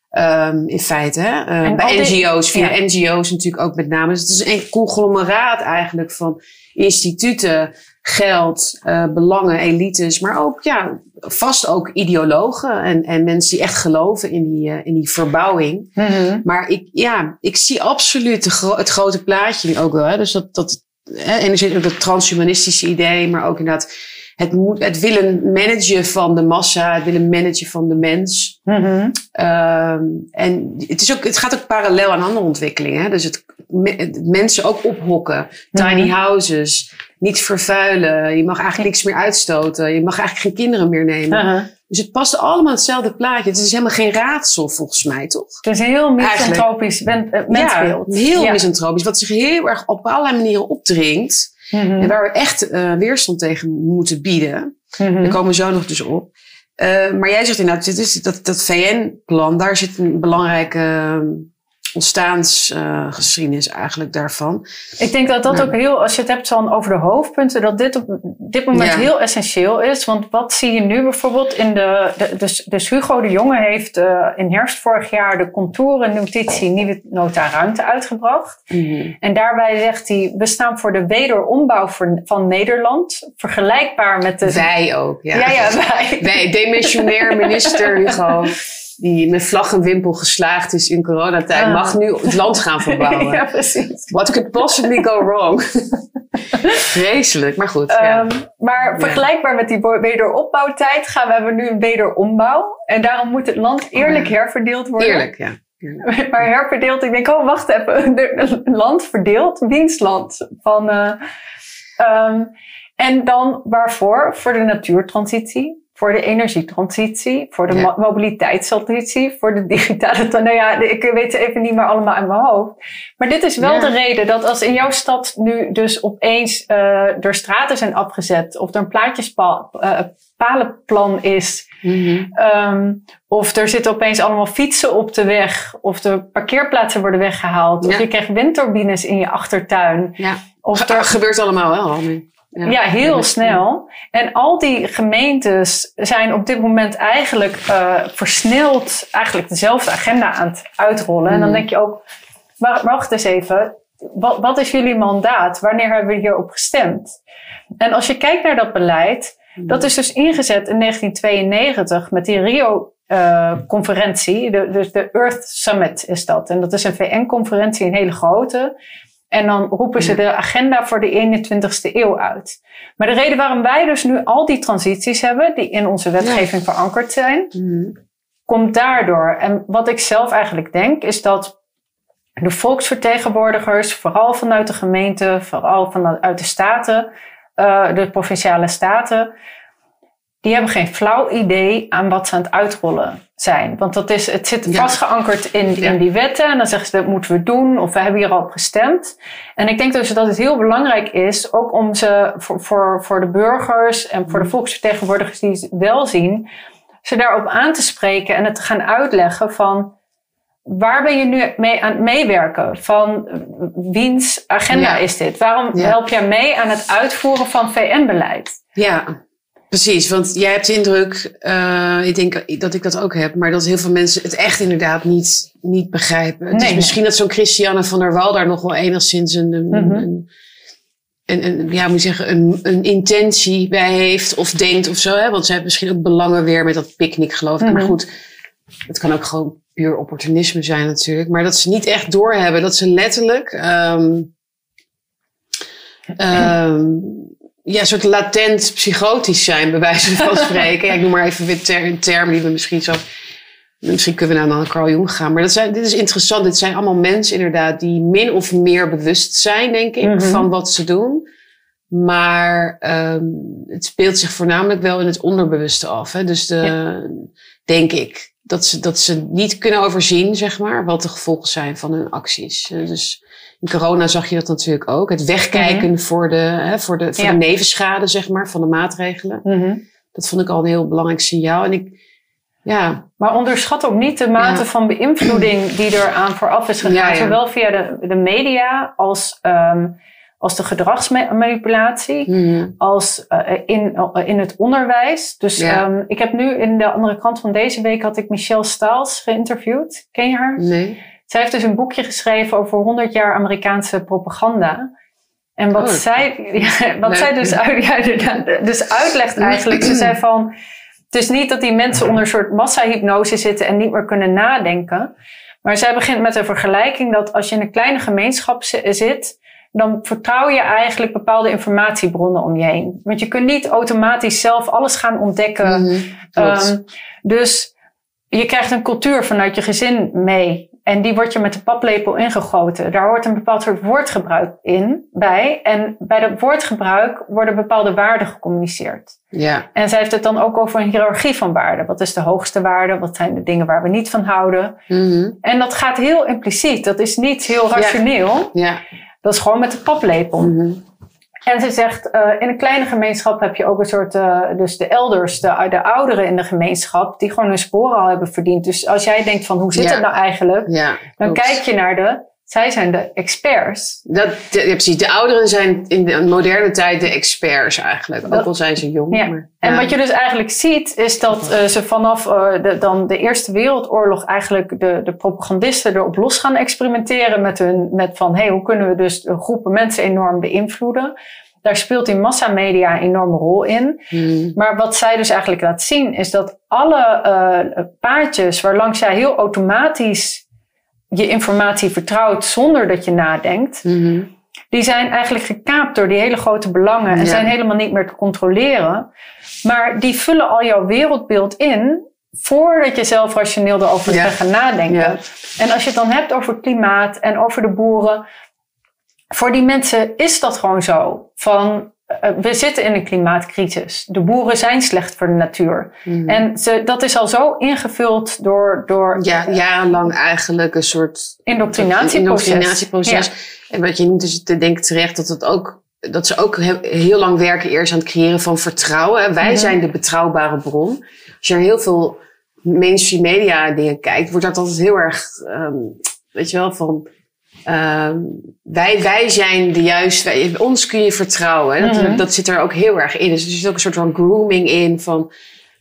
In feite, hè? Bij NGO's, via NGO's natuurlijk ook met name. Dus het is een conglomeraat eigenlijk van instituten, geld, belangen, elites, maar ook, vast ook ideologen en mensen die echt geloven in die verbouwing. Maar ik zie absoluut het grote plaatje ook wel, hè? Dus enerzijds ook dat transhumanistische idee, maar ook inderdaad het willen managen van de massa, het willen managen van de mens. En het gaat ook parallel aan andere ontwikkelingen. Hè? Dus het mensen ook ophokken, tiny houses, niet vervuilen. Je mag eigenlijk niks meer uitstoten. Je mag eigenlijk geen kinderen meer nemen. Dus het past allemaal in hetzelfde plaatje. Het is helemaal geen raadsel volgens mij, toch? Het is een heel misantropisch mensbeeld. Ja, heel misantropisch. Wat zich heel erg op allerlei manieren opdringt. En waar we echt weerstand tegen moeten bieden. Daar komen we zo nog dus op. Maar jij zegt inderdaad, dat VN-plan, daar zit een belangrijke ontstaansgeschiedenis eigenlijk daarvan. Ik denk dat dat ook heel, als je het hebt dan over de hoofdpunten, dat dit op dit moment heel essentieel is. Want wat zie je nu bijvoorbeeld in dus Hugo de Jonge heeft in herfst vorig jaar de contourennotitie Nieuwe Nota Ruimte uitgebracht. En daarbij zegt hij, we staan voor de wederombouw van Nederland. Vergelijkbaar met de... Wij ook, ja. Wij. Wij, demissionair minister Hugo, die met vlag en wimpel geslaagd is in coronatijd, mag nu het land gaan verbouwen. Ja, precies. What could possibly go wrong? Vreselijk, maar goed. Maar vergelijkbaar met die wederopbouwtijd hebben we nu een wederombouw. En daarom moet het land eerlijk herverdeeld worden. Eerlijk, ja. Maar herverdeeld, ik denk, wacht even. Een land verdeeld, wiens land? En dan waarvoor? Voor de natuurtransitie. Voor de energietransitie, voor de mobiliteitstransitie, voor de digitale... Nou ja, ik weet het even niet meer allemaal in mijn hoofd. Maar dit is wel de reden dat als in jouw stad nu dus opeens er straten zijn afgezet, of er een palenplan is, of er zitten opeens allemaal fietsen op de weg, of de parkeerplaatsen worden weggehaald, of je krijgt windturbines in je achtertuin. Ja. Of er gebeurt allemaal wel nu. Ja, heel snel. En al die gemeentes zijn op dit moment eigenlijk versneld eigenlijk dezelfde agenda aan het uitrollen. En dan denk je ook, wacht eens even, wat is jullie mandaat? Wanneer hebben we hierop gestemd? En als je kijkt naar dat beleid, dat is dus ingezet in 1992 met die Rio-conferentie. Dus de Earth Summit is dat. En dat is een VN-conferentie, een hele grote. En dan roepen ze de agenda voor de 21ste eeuw uit. Maar de reden waarom wij dus nu al die transities hebben, die in onze wetgeving verankerd zijn, komt daardoor. En wat ik zelf eigenlijk denk, is dat de volksvertegenwoordigers, vooral vanuit de gemeente, vooral vanuit de staten, de provinciale staten, die hebben geen flauw idee aan wat ze aan het uitrollen zijn. Want het zit vastgeankerd in die wetten. En dan zeggen ze, dat moeten we doen. Of we hebben hier al op gestemd. En ik denk dus dat het heel belangrijk is, ook om ze voor de burgers en voor de volksvertegenwoordigers die het wel zien, ze daarop aan te spreken en het te gaan uitleggen van, waar ben je nu mee aan het meewerken? Van wiens agenda is dit? Waarom help jij mee aan het uitvoeren van VN-beleid? Ja. Precies, want jij hebt de indruk, ik denk dat ik dat ook heb, maar dat heel veel mensen het echt inderdaad niet begrijpen. Het is misschien dat zo'n Christiane van der Wal daar nog wel enigszins een intentie bij heeft of denkt of zo. Hè? Want zij heeft misschien ook belangen weer met dat picknick, geloof ik. Maar goed, het kan ook gewoon puur opportunisme zijn natuurlijk. Maar dat ze niet echt doorhebben, dat ze letterlijk een soort latent psychotisch zijn, bij wijze van spreken. Ja, ik noem maar even weer een term die we misschien zo... Misschien kunnen we nou naar Carl Jung gaan. Maar dit is interessant. Dit zijn allemaal mensen inderdaad die min of meer bewust zijn, denk ik, van wat ze doen. Maar het speelt zich voornamelijk wel in het onderbewuste af. Hè? Dus denk ik, dat ze niet kunnen overzien, zeg maar, wat de gevolgen zijn van hun acties. Dus in corona zag je dat natuurlijk ook. Het wegkijken voor de nevenschade, zeg maar, van de maatregelen. Dat vond ik al een heel belangrijk signaal. En maar onderschat ook niet de mate van beïnvloeding die er aan vooraf is gegaan. Zowel via de media als de gedragsmanipulatie, als in het onderwijs. Dus ik heb nu in de andere kant van deze week had ik Michelle Staals geïnterviewd. Ken je haar? Nee. Zij heeft dus een boekje geschreven over 100 jaar Amerikaanse propaganda. En wat zij dus uitlegt eigenlijk. Ze zei van, het is niet dat die mensen onder een soort massahypnose zitten en niet meer kunnen nadenken. Maar zij begint met een vergelijking dat als je in een kleine gemeenschap zit, dan vertrouw je eigenlijk bepaalde informatiebronnen om je heen. Want je kunt niet automatisch zelf alles gaan ontdekken. Dus je krijgt een cultuur vanuit je gezin mee. En die wordt je met de paplepel ingegoten. Daar hoort een bepaald soort woordgebruik bij. En bij dat woordgebruik worden bepaalde waarden gecommuniceerd. Ja. En zij heeft het dan ook over een hiërarchie van waarden. Wat is de hoogste waarde? Wat zijn de dingen waar we niet van houden? En dat gaat heel impliciet. Dat is niet heel rationeel. Ja. Dat is gewoon met de paplepel. En ze zegt, in een kleine gemeenschap heb je ook een soort, dus de elders, de ouderen in de gemeenschap, die gewoon hun sporen al hebben verdiend. Dus als jij denkt van, hoe zit het nou eigenlijk? Dan kijk je naar zij zijn de experts. Precies. De ouderen zijn in de moderne tijd de experts eigenlijk. Ook al zijn ze jong. Ja. Maar, en wat je dus eigenlijk ziet, is dat ze vanaf dan de Eerste Wereldoorlog eigenlijk de propagandisten erop los gaan experimenteren met van, hoe kunnen we dus groepen mensen enorm beïnvloeden. Daar speelt die massamedia een enorme rol in. Maar wat zij dus eigenlijk laat zien, is dat alle paadjes waarlangs jij heel automatisch je informatie vertrouwt zonder dat je nadenkt, die zijn eigenlijk gekaapt door die hele grote belangen en zijn helemaal niet meer te controleren. Maar die vullen al jouw wereldbeeld in voordat je zelf rationeel erover gaat gaan nadenken. Ja. En als je het dan hebt over het klimaat en over de boeren, voor die mensen is dat gewoon zo. Van, we zitten in een klimaatcrisis. De boeren zijn slecht voor de natuur. En dat is al zo ingevuld door jarenlang eigenlijk een soort indoctrinatieproces. Ja. En wat je noemt is, denk ik terecht, dat ze ook heel lang werken eerst aan het creëren van vertrouwen. Wij zijn de betrouwbare bron. Als je naar heel veel mainstream media dingen kijkt, wordt dat altijd heel erg, weet je wel, van wij zijn de juiste, ons kun je vertrouwen. Hè? Dat zit er ook heel erg in. Dus er zit ook een soort van grooming in van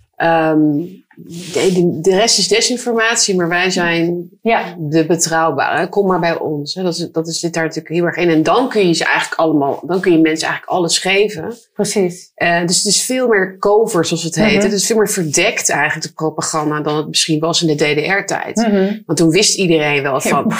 de rest is desinformatie, maar wij zijn de betrouwbare. Kom maar bij ons. Hè? Dat zit daar natuurlijk heel erg in. En dan kun je mensen eigenlijk alles geven. Precies. Dus het is veel meer covert, zoals het heet. Het is veel meer verdekt eigenlijk, de propaganda, dan het misschien was in de DDR-tijd. Want toen wist iedereen wel van,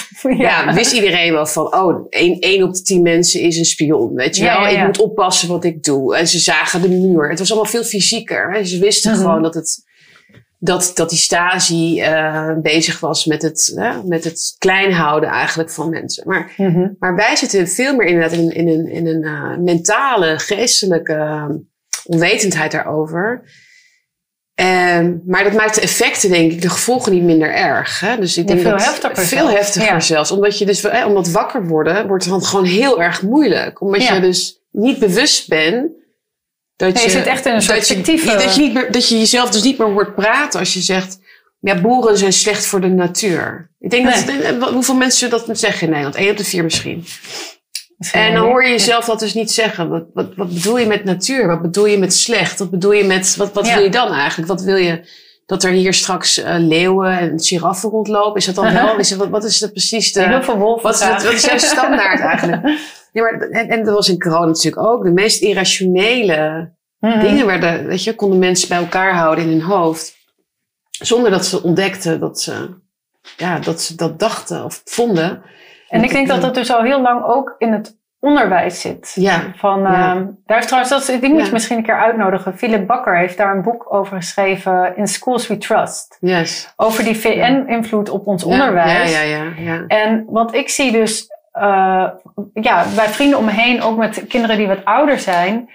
oh, 1 op de 10 mensen is een spion. Weet je wel? Ik moet oppassen wat ik doe. En ze zagen de muur. Het was allemaal veel fysieker. Hè? Ze wisten gewoon dat die Stasi bezig was met het klein houden eigenlijk van mensen. Maar wij zitten veel meer inderdaad in een mentale, geestelijke onwetendheid daarover. Maar dat maakt de effecten, denk ik, de gevolgen niet minder erg. Hè? Dus ik denk veel heftiger zelfs. Omdat je dus, omdat wakker worden, wordt het dan gewoon heel erg moeilijk. Omdat je dus niet bewust bent. Je zit echt in een soort fictieve... Dat je jezelf dus niet meer hoort praten als je zegt, boeren zijn slecht voor de natuur. Ik denk hoeveel mensen dat zeggen in Nederland? 1 op de 4 misschien. En dan hoor je jezelf dat dus niet zeggen. Wat bedoel je met natuur? Wat bedoel je met slecht? Wat bedoel je met, wat wil je dan eigenlijk? Wat wil je, dat er hier straks leeuwen en giraffen rondlopen? Is dat dan wel? Wat is dat precies heel veel wolven. Wat is jouw standaard eigenlijk? Ja, maar, en dat was in corona natuurlijk ook. De meest irrationele dingen konden mensen bij elkaar houden in hun hoofd. Zonder dat ze ontdekten dat ze dat dachten of vonden. En ik denk dat dat dus al heel lang ook in het onderwijs zit. Daar is trouwens, die moet je misschien een keer uitnodigen. Philip Bakker heeft daar een boek over geschreven, In Schools We Trust. Yes. Over die VN-invloed op ons onderwijs. Ja. En wat ik zie dus, bij vrienden om me heen, ook met kinderen die wat ouder zijn,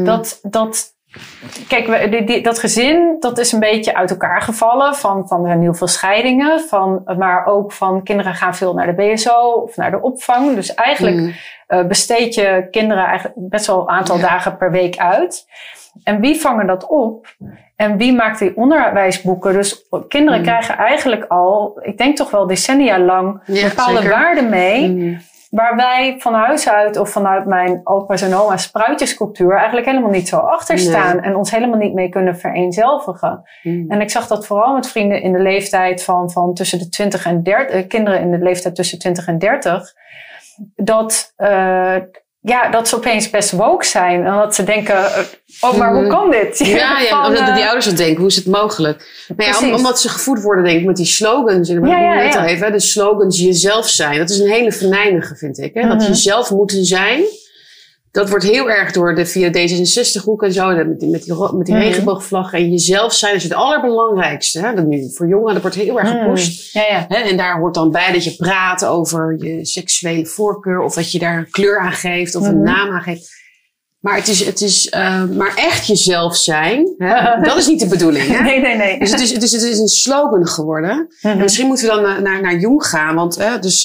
kijk, dat gezin, dat is een beetje uit elkaar gevallen. Er zijn heel veel scheidingen. Maar ook van kinderen gaan veel naar de BSO of naar de opvang. Dus eigenlijk besteed je kinderen eigenlijk best wel een aantal dagen per week uit. En wie vangen dat op? En wie maakt die onderwijsboeken? Dus kinderen krijgen eigenlijk al, ik denk toch wel decennia lang, bepaalde waarden mee. Waar wij van huis uit of vanuit mijn opa's en oma's spruitjescultuur eigenlijk helemaal niet zo achter staan. En ons helemaal niet mee kunnen vereenzelvigen. En ik zag dat vooral met vrienden in de leeftijd van tussen de 20 en 30, kinderen in de leeftijd tussen 20 en 30. Dat dat ze opeens best woke zijn. En dat ze denken, maar hoe kan dit? Omdat die ouders dat denken, hoe is het mogelijk? Nou omdat ze gevoed worden, denk ik, met die slogans. Net al even, de slogans jezelf zijn. Dat is een hele venijnige, vind ik. Hè? Dat jezelf moeten zijn. Dat wordt heel erg via D66-hoek en zo, met die regenboogvlag en jezelf zijn, is het allerbelangrijkste. Hè? Dat nu voor jongeren, dat wordt heel erg gepusht. Hè? En daar hoort dan bij dat je praat over je seksuele voorkeur, of dat je daar een kleur aan geeft, of een naam aan geeft. Maar het is maar echt jezelf zijn, hè? Dat is niet de bedoeling. Hè? Nee. Dus het is een slogan geworden. En misschien moeten we dan naar Jung gaan, want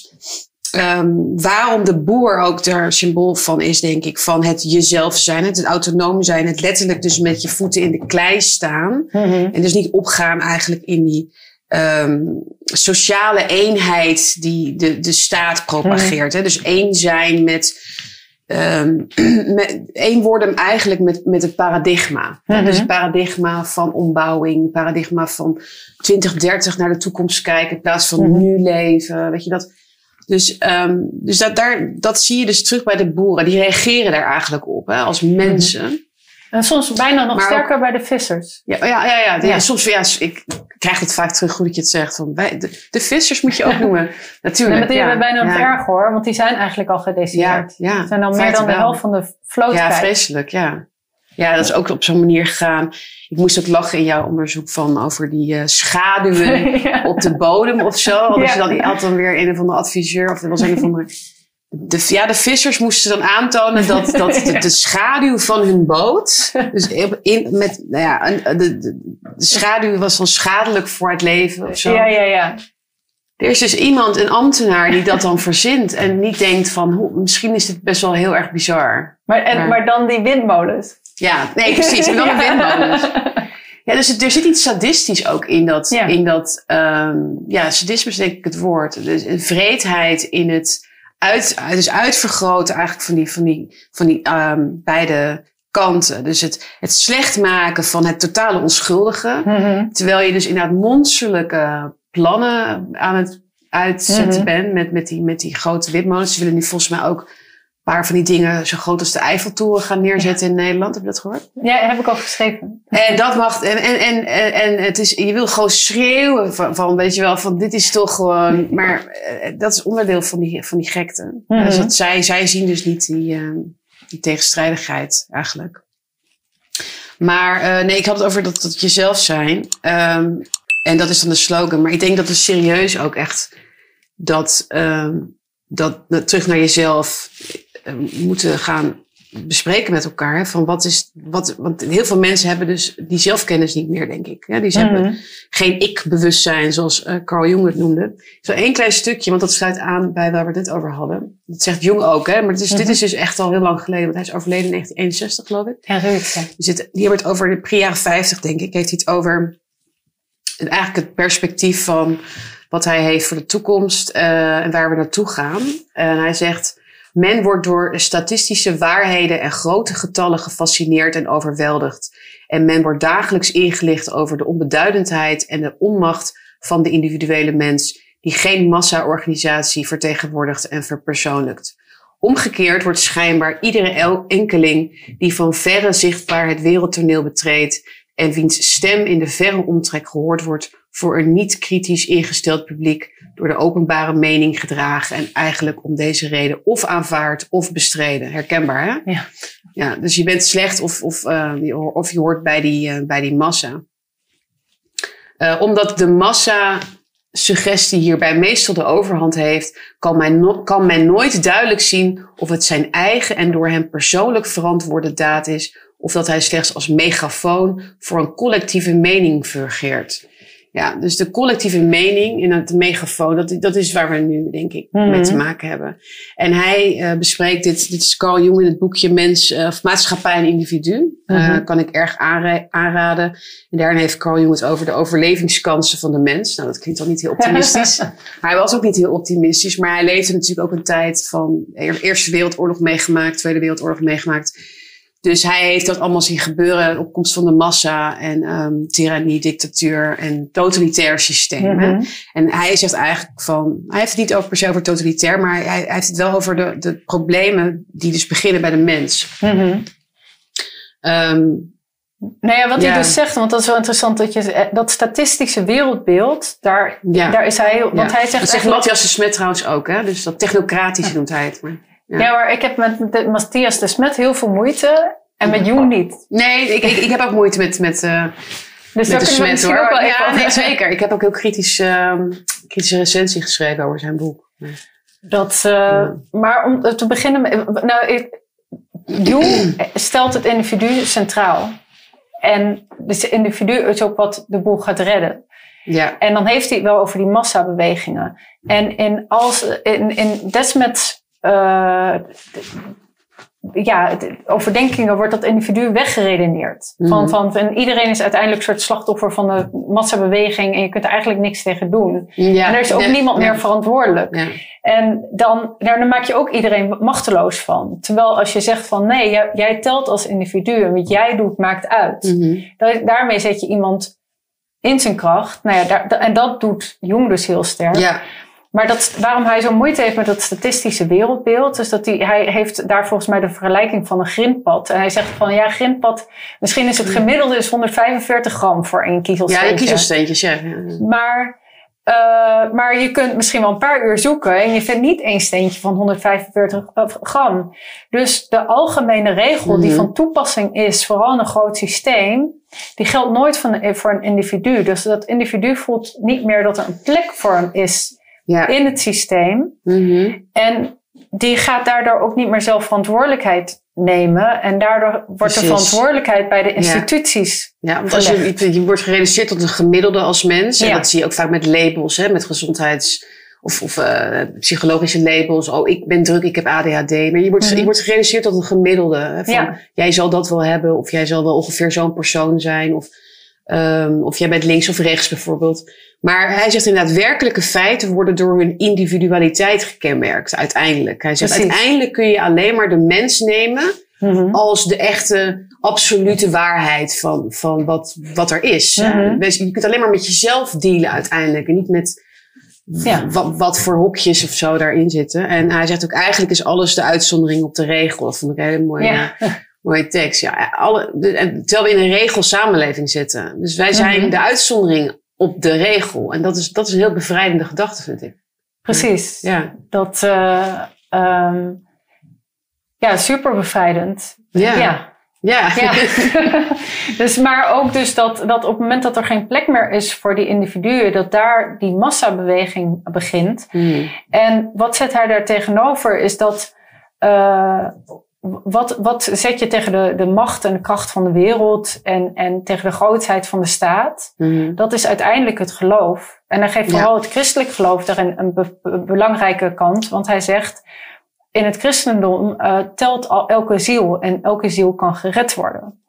waarom de boer ook daar symbool van is, denk ik, van het jezelf zijn, het autonoom zijn, het letterlijk dus met je voeten in de klei staan. En dus niet opgaan eigenlijk in die sociale eenheid die de staat propageert. Hè? Dus één zijn met één worden eigenlijk met het paradigma. Dus het paradigma van ombouwing, het paradigma van 2030 naar de toekomst kijken in plaats van nu leven. Weet je dat? Dus dat zie je dus terug bij de boeren. Die reageren daar eigenlijk op, hè, als mensen. En soms bijna nog sterker bij de vissers. Ja. Soms, ik krijg het vaak terug, goed dat je het zegt. Van, de vissers moet je ook noemen. Natuurlijk. Maar die hebben bijna nog erg hoor, want die zijn eigenlijk al gedecideerd. Ze zijn al meer dan de helft van de vloot kwijt. Ja, vreselijk, ja. Ja, dat is ook op zo'n manier gegaan. Ik moest ook lachen in jouw onderzoek over die schaduwen op de bodem of zo. Want je dan had dan weer een of andere adviseur of er was een of andere. De vissers moesten dan aantonen dat de schaduw van hun boot. Dus de schaduw was dan schadelijk voor het leven of zo. Ja. Er is dus een ambtenaar die dat dan verzint en niet denkt van misschien is dit best wel heel erg bizar. Maar dan die windmolens. Ja, nee, precies. En dan de windmolens. Ja, dus er zit iets sadistisch ook in dat. Sadisme is denk ik het woord. Dus een vreedheid in het uitvergroten eigenlijk van die beide kanten. Dus het slecht maken van het totale onschuldige. Terwijl je dus inderdaad monsterlijke plannen aan het uitzetten bent met die grote windmolens. Ze willen nu volgens mij ook een paar van die dingen zo groot als de Eiffeltoren gaan neerzetten in Nederland. Heb je dat gehoord? Ja, heb ik al geschreven. En dat mag. En het is, je wil gewoon schreeuwen van weet je wel, van dit is toch gewoon. Maar dat is onderdeel van die gekte. Dus dat zij zien dus niet die tegenstrijdigheid eigenlijk. Maar nee, ik had het over dat jezelf zijn. En dat is dan de slogan. Maar ik denk dat we serieus ook echt dat terug naar jezelf moeten gaan bespreken met elkaar. Hè, van want heel veel mensen hebben dus die zelfkennis niet meer, denk ik. Ja, die hebben geen ik-bewustzijn, zoals Carl Jung het noemde. Zo één klein stukje, want dat sluit aan bij waar we het net over hadden. Dat zegt Jung ook, hè. Maar dit is dus echt al heel lang geleden. Want hij is overleden in 1961, geloof ik. Ja, zoiets. Dus hier hebben we het over de pre-jaren 50, denk ik. Heeft hij het over eigenlijk het perspectief van wat hij heeft voor de toekomst en waar we naartoe gaan. En hij zegt, men wordt door statistische waarheden en grote getallen gefascineerd en overweldigd. En men wordt dagelijks ingelicht over de onbeduidendheid en de onmacht van de individuele mens, die geen massa-organisatie vertegenwoordigt en verpersoonlijkt. Omgekeerd wordt schijnbaar iedere enkeling die van verre zichtbaar het wereldtoneel betreedt en wiens stem in de verre omtrek gehoord wordt, voor een niet kritisch ingesteld publiek door de openbare mening gedragen en eigenlijk om deze reden of aanvaard of bestreden. Herkenbaar, hè? Ja, dus je bent slecht of je hoort bij die massa. Omdat de massa suggestie hierbij meestal de overhand heeft, kan men nooit duidelijk zien of het zijn eigen en door hem persoonlijk verantwoorde daad is, of dat hij slechts als megafoon voor een collectieve mening fungeert. Ja, dus de collectieve mening en het megafoon, dat is waar we nu, denk ik, mee te maken hebben. En hij bespreekt dit is Carl Jung in het boekje Maatschappij en Individu. Kan ik erg aanraden. En daarin heeft Carl Jung het over de overlevingskansen van de mens. Nou, dat klinkt wel niet heel optimistisch. Maar hij was ook niet heel optimistisch. Maar hij leefde natuurlijk ook een tijd van Eerste Wereldoorlog meegemaakt, Tweede Wereldoorlog meegemaakt. Dus hij heeft dat allemaal zien gebeuren. Opkomst van de massa en tirannie, dictatuur en totalitair systemen. Mm-hmm. En hij zegt eigenlijk hij heeft het niet over per se over totalitair, maar hij heeft het wel over de problemen die dus beginnen bij de mens. Mm-hmm. Wat hij dus zegt, want dat is wel interessant dat statistische wereldbeeld, daar is hij, want hij zegt. Dat zegt Matthias de Smet trouwens ook, hè? Dus dat technocratische noemt hij het. Maar ik heb met Matthias de Smet heel veel moeite en met Jung niet. Nee, ik heb ook moeite met de Smet, hoor. Nee, zeker. Ik heb ook heel kritische recensie geschreven over zijn boek. Maar om te beginnen, Jung stelt het individu centraal. En het individu is ook wat de boel gaat redden. Ja. En dan heeft hij het wel over die massabewegingen. En in Desmet's overdenkingen wordt dat individu weggeredeneerd. Mm-hmm. En iedereen is uiteindelijk een soort slachtoffer van de massabeweging en je kunt er eigenlijk niks tegen doen. Ja, en er is ook niemand meer verantwoordelijk. Ja. En dan maak je ook iedereen machteloos van. Terwijl als je zegt van nee, jij telt als individu en wat jij doet maakt uit. Mm-hmm. Daarmee zet je iemand in zijn kracht. En dat doet Jung dus heel sterk. Ja. Maar waarom hij zo moeite heeft met dat statistische wereldbeeld, is dat hij heeft daar volgens mij de vergelijking van een grindpad. En hij zegt van grindpad, misschien is het gemiddelde is 145 gram voor 1 kiezelsteentje. Ja, de kiezelsteentjes, ja. Maar je kunt misschien wel een paar uur zoeken en je vindt niet één steentje van 145 gram. Dus de algemene regel die van toepassing is, vooral in een groot systeem, die geldt nooit voor een individu. Dus dat individu voelt niet meer dat er een plek voor hem is in het systeem. Mm-hmm. En die gaat daardoor ook niet meer zelf verantwoordelijkheid nemen. En daardoor wordt de verantwoordelijkheid bij de instituties. Ja, want als je wordt gereduceerd tot een gemiddelde als mens. Ja. En dat zie je ook vaak met labels, met gezondheids- of psychologische labels. Oh, ik ben druk, ik heb ADHD. Maar je wordt gereduceerd tot een gemiddelde. Jij zal dat wel hebben. Of jij zal wel ongeveer zo'n persoon zijn. Of jij bent links of rechts bijvoorbeeld. Maar hij zegt inderdaad, werkelijke feiten worden door hun individualiteit gekenmerkt, uiteindelijk. Hij zegt, uiteindelijk kun je alleen maar de mens nemen als de echte, absolute waarheid van wat er is. Mm-hmm. Je kunt alleen maar met jezelf dealen uiteindelijk en niet met wat voor hokjes of zo daarin zitten. En hij zegt ook, eigenlijk is alles de uitzondering op de regel. Dat vond ik een hele mooie tekst. Terwijl we in een regelsamenleving zitten. Dus wij zijn de uitzondering op de regel. En dat is een heel bevrijdende gedachte, vind ik. Precies. Ja. Dat, super bevrijdend. Ja. Dus, maar ook dus dat op het moment dat er geen plek meer is voor die individuen, dat daar die massabeweging begint. En wat zet hij daar tegenover is dat wat zet je tegen de macht en de kracht van de wereld en tegen de grootheid van de staat? Mm-hmm. Dat is uiteindelijk het geloof. En hij geeft vooral het christelijk geloof daarin een belangrijke kant. Want hij zegt, in het christendom telt elke ziel en elke ziel kan gered worden.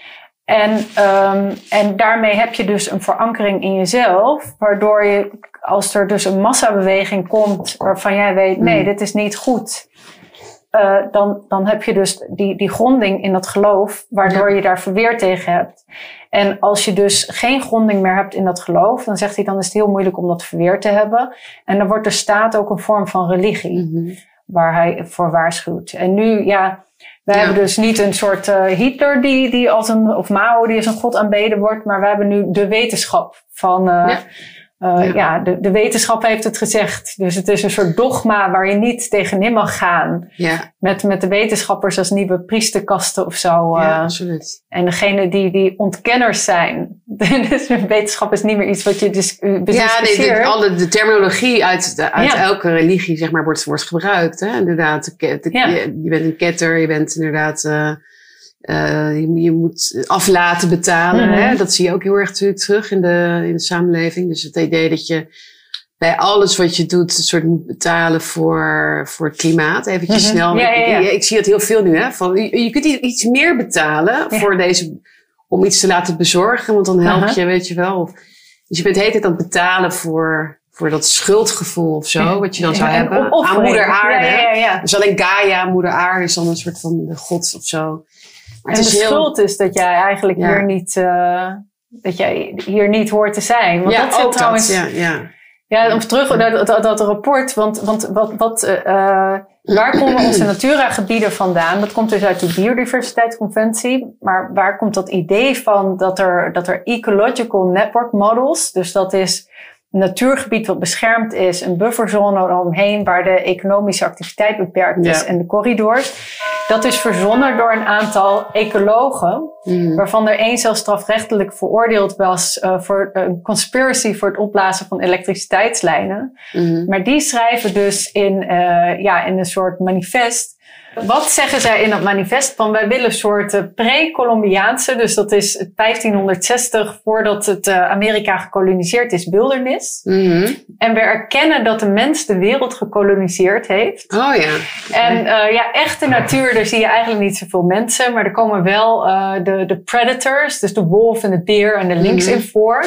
En daarmee heb je dus een verankering in jezelf, waardoor je, als er dus een massabeweging komt waarvan jij weet, nee, dit is niet goed. Dan heb je dus die gronding in dat geloof, waardoor je daar verweer tegen hebt. En als je dus geen gronding meer hebt in dat geloof, dan zegt hij, dan is het heel moeilijk om dat verweer te hebben. En dan wordt de staat ook een vorm van religie, waar hij voor waarschuwt. En nu, wij hebben dus niet een soort Hitler die of Mao die als een god aanbeden wordt, maar we hebben nu de wetenschap van de wetenschap heeft het gezegd. Dus het is een soort dogma waar je niet tegenin mag gaan. Ja. Met de wetenschappers als nieuwe priesterkasten of zo. Ja, absoluut. En degene die ontkenners zijn. Dus wetenschap is niet meer iets wat je bediscussieert. De terminologie uit elke religie, zeg maar, wordt gebruikt. Hè? Inderdaad, je bent een ketter, je bent inderdaad je moet af laten betalen. Hè? Dat zie je ook heel erg natuurlijk terug in de samenleving. Dus het idee dat je bij alles wat je doet een soort moet betalen voor het klimaat. Eventjes snel. Ik zie dat heel veel nu. Hè? Je kunt iets meer betalen om iets te laten bezorgen. Want dan help je, weet je wel. Dus je bent de hele tijd aan het betalen voor dat schuldgevoel of zo, wat je dan zou hebben. Aan moeder aarde. Dus alleen Gaia, moeder aarde, is dan een soort van de god of zo. Maar en de schuld is dat jij eigenlijk hier niet... dat jij hier niet hoort te zijn. Want dat zit trouwens... Ja, om terug naar dat rapport. Want waar komen onze Natura-gebieden vandaan? Dat komt dus uit de Biodiversiteitsconventie. Maar waar komt dat idee van dat er ecological network models... dus dat is een natuurgebied wat beschermd is... een bufferzone eromheen waar de economische activiteit beperkt is... en de corridors... Dat is verzonnen door een aantal ecologen, waarvan er één zelfs strafrechtelijk veroordeeld was voor een conspiracy voor het opblazen van elektriciteitslijnen. Maar die schrijven dus in een soort manifest. Wat zeggen zij in dat manifest? Van wij willen een soort pre-Columbiaanse, dus dat is 1560 voordat het Amerika gekoloniseerd is, wildernis. En we erkennen dat de mens de wereld gekoloniseerd heeft. Oh ja. En echte natuur, daar zie je eigenlijk niet zoveel mensen, maar er komen wel de predators, dus de wolf en de beer en de lynx in voor.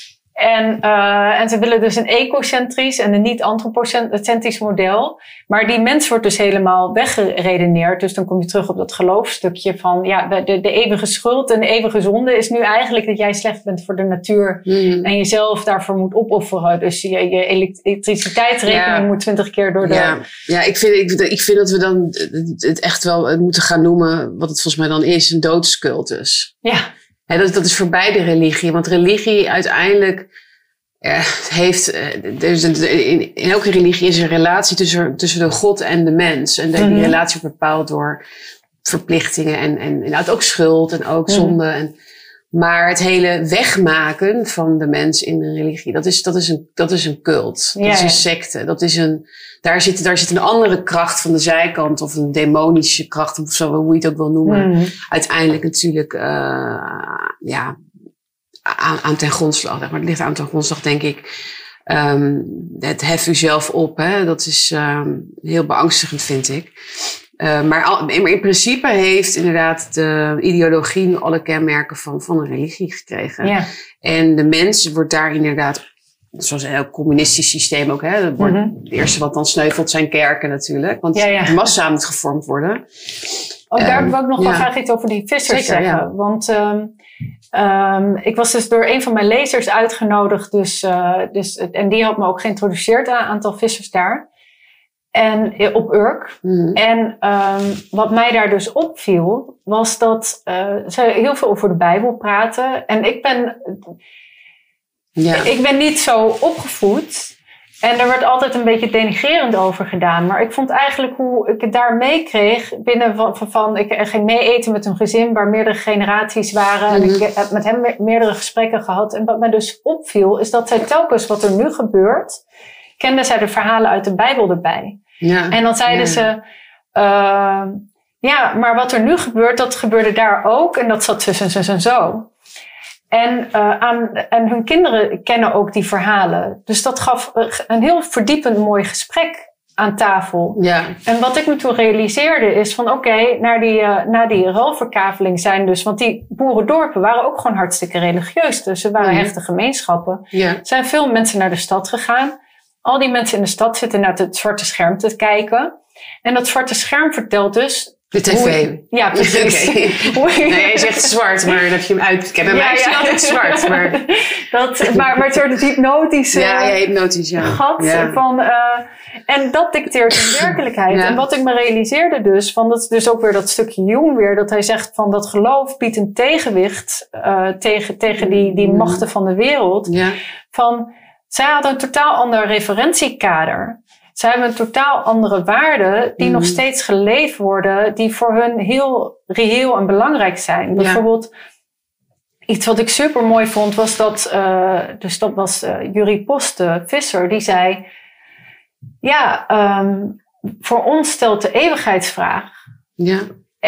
En ze willen dus een ecocentrisch en een niet-antropocentrisch model. Maar die mens wordt dus helemaal weggeredeneerd. Dus dan kom je terug op dat geloofstukje van... de eeuwige schuld en de eeuwige zonde is nu eigenlijk dat jij slecht bent voor de natuur. En jezelf daarvoor moet opofferen. Dus je elektriciteitsrekening moet 20 keer door de... Ja, ik vind dat we dan het echt wel moeten gaan noemen... wat het volgens mij dan is, een doodscultus. Ja. Ja, dat is voor beide religie. Want religie uiteindelijk heeft... in elke religie is een relatie tussen de God en de mens. En die relatie wordt bepaald door verplichtingen en inderdaad ook schuld en ook zonde. Maar het hele wegmaken van de mens in een religie, dat is een cult. Dat is een secte. Daar zit een andere kracht van de zijkant, of een demonische kracht, of zo, hoe je het ook wil noemen. Uiteindelijk natuurlijk, aan ten grondslag. Maar het ligt aan ten grondslag, denk ik. Het hef u zelf op, hè. Dat is heel beangstigend, vind ik. Maar in principe heeft inderdaad de ideologie nu alle kenmerken van een religie gekregen. Ja. En de mens wordt daar inderdaad, zoals een heel communistisch systeem ook, hè. Het eerste wat dan sneuvelt zijn kerken natuurlijk. Want de massa moet gevormd worden. Daar wil ik ook nog wel graag iets over die vissers zeggen. Ja. Want ik was dus door een van mijn lezers uitgenodigd. En die had me ook geïntroduceerd aan een aantal vissers daar. En op Urk. En wat mij daar dus opviel, was dat ze heel veel over de Bijbel praten. En ik ben niet zo opgevoed. En er werd altijd een beetje denigrerend over gedaan. Maar ik vond eigenlijk hoe ik het daar meekreeg. Binnen van ik ging mee eten met een gezin waar meerdere generaties waren. En ik heb met hem meerdere gesprekken gehad. En wat mij dus opviel, is dat zij telkens wat er nu gebeurt, kenden zij de verhalen uit de Bijbel erbij. Ja. En dan zeiden ze, maar wat er nu gebeurt, dat gebeurde daar ook. En dat zat zus en zo. En hun kinderen kennen ook die verhalen. Dus dat gaf een heel verdiepend mooi gesprek aan tafel. Ja. En wat ik me toen realiseerde is van na die ruilverkaveling zijn dus... Want die boerendorpen waren ook gewoon hartstikke religieus. Dus ze waren hechte gemeenschappen. Ja. Zijn veel mensen naar de stad gegaan. Al die mensen in de stad zitten naar het zwarte scherm te kijken. En dat zwarte scherm vertelt dus... De tv. Ja, precies. Okay. Nee, jij zegt zwart, maar dan heb je hem uit. Bij mij is hij altijd zwart. Maar het soort hypnotische... hypnotisch, gat van... en dat dicteert de werkelijkheid. Ja. En wat ik me realiseerde dus... van dat is dus ook weer dat stukje Jung weer... dat hij zegt van dat geloof biedt een tegenwicht... tegen die machten van de wereld. Ja. Van... Zij hadden een totaal ander referentiekader. Zij hebben een totaal andere waarden die nog steeds geleefd worden, die voor hun heel reëel en belangrijk zijn. Bijvoorbeeld, iets wat ik super mooi vond, was dat, dat was Jurie Post, de visser, die zei, voor ons stelt de eeuwigheidsvraag. Ja.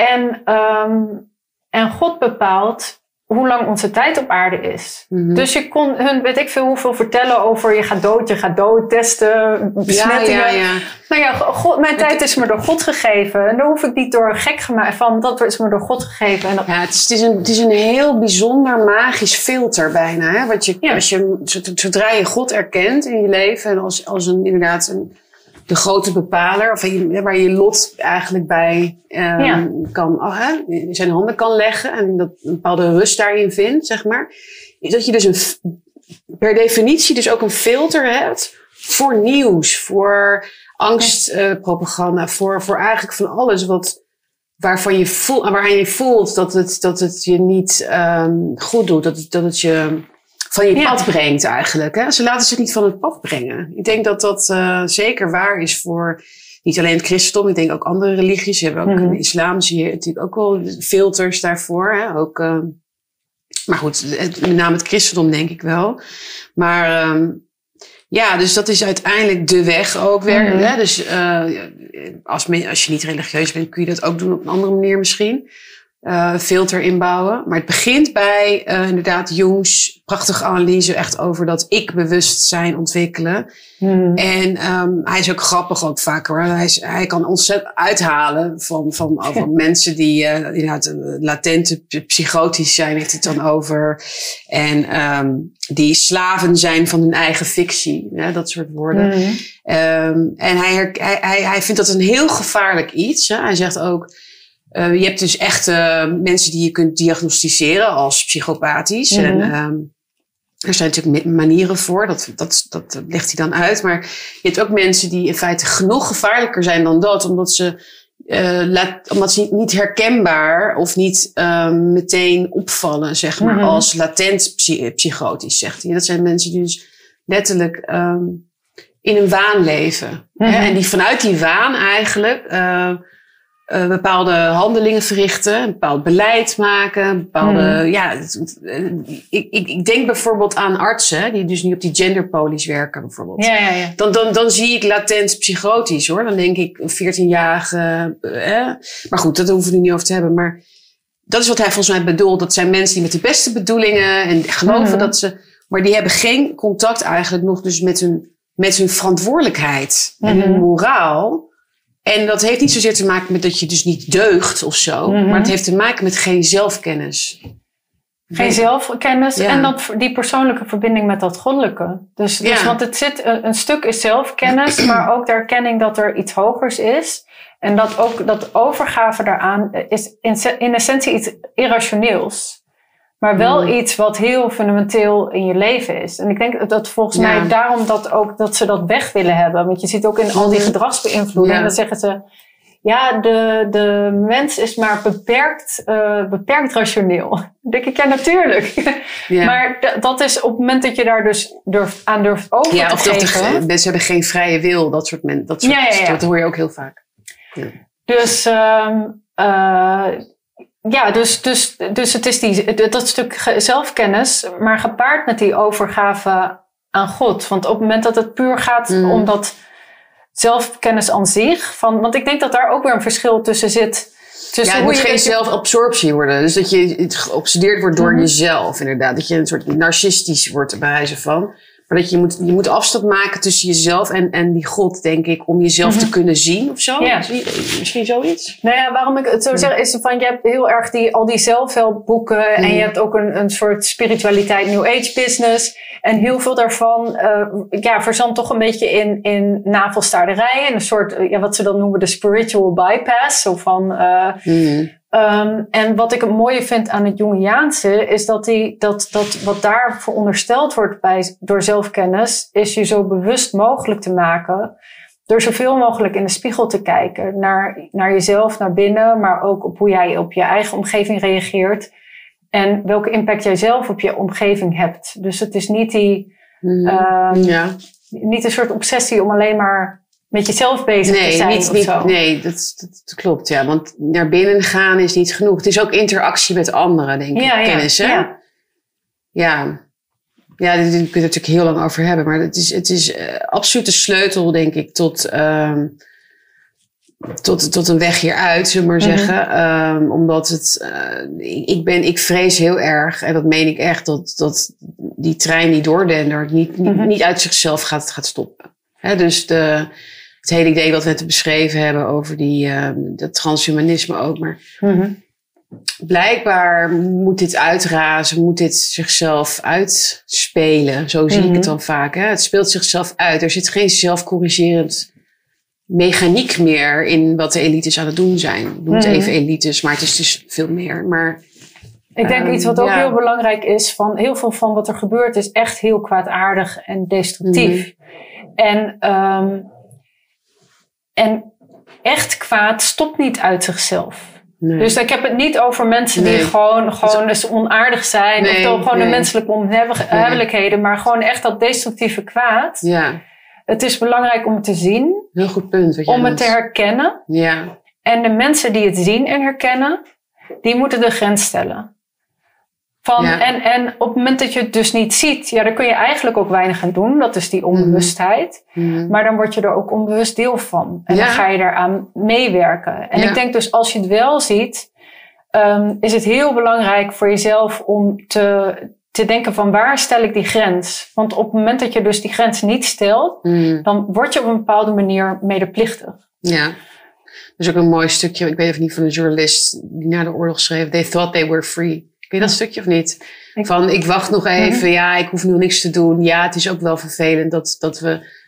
En God bepaalt hoe lang onze tijd op aarde is. Dus je kon hun, weet ik veel hoeveel, vertellen over je gaat dood, testen, besmettingen. Ja. Nou ja, mijn tijd is me door God gegeven. En daar hoef ik niet door gek gemaakt van, dat is me door God gegeven. En dat... Ja, het is een heel bijzonder magisch filter bijna. Hè? Zodra je God erkent in je leven en als inderdaad de grote bepaler, of waar je lot eigenlijk bij zijn handen kan leggen en dat een bepaalde rust daarin vindt, zeg maar. Is dat je dus per definitie dus ook een filter hebt voor nieuws, voor angstpropaganda, voor eigenlijk van alles waaraan je voelt dat het je niet goed doet, dat het je van je pad brengt eigenlijk. Hè? Ze laten zich niet van het pad brengen. Ik denk dat dat zeker waar is voor niet alleen het christendom. Ik denk ook andere religies. Je hebt ook in de islam zie je natuurlijk ook wel filters daarvoor. Hè? Ook, maar goed, met name het christendom denk ik wel. Maar dus dat is uiteindelijk de weg ook weer. Hè? Dus als je niet religieus bent, kun je dat ook doen op een andere manier misschien. Filter inbouwen. Maar het begint bij inderdaad Jungs prachtige analyse echt over dat ik-bewustzijn ontwikkelen. En hij is ook grappig ook vaak hoor. Hij kan ontzettend uithalen van mensen die inderdaad latente psychotisch zijn, heeft het dan over. En die slaven zijn van hun eigen fictie. Ja, dat soort woorden. En hij vindt dat een heel gevaarlijk iets. Hè. Hij zegt ook, je hebt dus echt mensen die je kunt diagnosticeren als psychopathisch. En er zijn natuurlijk manieren voor, dat legt hij dan uit. Maar je hebt ook mensen die in feite genoeg gevaarlijker zijn dan dat, omdat ze niet herkenbaar of niet meteen opvallen, zeg maar, als latent psychotisch, zegt hij. Dat zijn mensen die dus letterlijk in een waan leven. Hè? En die vanuit die waan eigenlijk bepaalde handelingen verrichten, een bepaald beleid maken, bepaalde, ik denk bijvoorbeeld aan artsen, die dus nu op die genderpolies werken bijvoorbeeld. Ja. Dan zie ik latent psychotisch hoor. Dan denk ik een 14-jarige, maar goed, daar hoeven we het niet over te hebben. Maar dat is wat hij volgens mij bedoelt. Dat zijn mensen die met de beste bedoelingen en geloven dat ze, maar die hebben geen contact eigenlijk nog dus met hun verantwoordelijkheid en hun moraal. En dat heeft niet zozeer te maken met dat je dus niet deugt of zo. Maar het heeft te maken met geen zelfkennis. Geen zelfkennis en die persoonlijke verbinding met dat goddelijke. Dus want het zit, een stuk is zelfkennis, maar ook de erkenning dat er iets hogers is. En dat ook dat overgave daaraan is in essentie iets irrationeels. Maar wel iets wat heel fundamenteel in je leven is. En ik denk dat volgens mij daarom dat ze dat weg willen hebben. Want je ziet ook in al die gedragsbeïnvloedingen. Dan zeggen ze, de mens is maar beperkt rationeel. Dan denk ik, natuurlijk. Maar dat is op het moment dat je daar dus durft over te geven. Mensen hebben geen vrije wil. Dat soort mensen. Dat hoor je ook heel vaak. Ja. Dus dus het is dat stuk zelfkennis, maar gepaard met die overgave aan God. Want op het moment dat het puur gaat om dat zelfkennis aan zich, want ik denk dat daar ook weer een verschil tussen zit. Het moet geen zelfabsorptie worden. Dus dat je geobsedeerd wordt door jezelf, inderdaad. Dat je een soort narcistisch wordt, bij wijze van. Maar dat je moet afstand maken tussen jezelf en die God, denk ik, om jezelf te kunnen zien of zo. Ja. Misschien zoiets? Nou ja, waarom ik het zo zeg, is van je hebt heel erg al die zelfhelpboeken en je hebt ook een soort spiritualiteit, New Age business. En heel veel daarvan verzandt toch een beetje in navelstaarderij en een soort, wat ze dan noemen de spiritual bypass. Zo van, en wat ik het mooie vind aan het Jungiaanse is dat wat daar verondersteld wordt door zelfkennis, is je zo bewust mogelijk te maken door zoveel mogelijk in de spiegel te kijken naar jezelf, naar binnen, maar ook op hoe jij op je eigen omgeving reageert en welke impact jij zelf op je omgeving hebt. Dus het is niet niet een soort obsessie om alleen maar met jezelf bezig te zijn. Nee, dat klopt. Ja, want naar binnen gaan is niet genoeg. Het is ook interactie met anderen, denk ik. Kennis, hè? Ja, daar kun je het natuurlijk heel lang over hebben. Maar het is absoluut de sleutel, denk ik, tot een weg hieruit, zullen we maar zeggen. Omdat ik vrees heel erg, en dat meen ik echt, dat die trein die doordendert niet uit zichzelf gaat stoppen. Hè, dus het hele idee wat we net beschreven hebben over dat transhumanisme ook. Maar blijkbaar moet dit uitrazen, moet dit zichzelf uitspelen. Zo zie ik het dan vaak. Hè? Het speelt zichzelf uit. Er zit geen zelfcorrigerend mechaniek meer in wat de elites aan het doen zijn. Ik noem het even elites, maar het is dus veel meer. Maar ik denk iets wat ook heel belangrijk is, van heel veel van wat er gebeurt is echt heel kwaadaardig en destructief. En echt kwaad stopt niet uit zichzelf. Nee. Dus ik heb het niet over mensen die gewoon dus onaardig zijn. Of gewoon de menselijke onhebbelijkheden. Maar gewoon echt dat destructieve kwaad. Ja. Het is belangrijk om het te zien. Heel goed punt. Wat jij om het te herkennen. Ja. En de mensen die het zien en herkennen, die moeten de grens stellen. En op het moment dat je het dus niet ziet, dan kun je eigenlijk ook weinig aan doen. Dat is die onbewustheid. Maar dan word je er ook onbewust deel van. En dan ga je daaraan meewerken. En ik denk dus als je het wel ziet, is het heel belangrijk voor jezelf om te denken van waar stel ik die grens? Want op het moment dat je dus die grens niet stelt, dan word je op een bepaalde manier medeplichtig. Ja. Er is ook een mooi stukje, ik weet even niet, van een journalist die na de oorlog schreef, they thought they were free. Ken je dat stukje of niet? Ik wacht nog even, ik hoef nu niks te doen. Ja, het is ook wel vervelend dat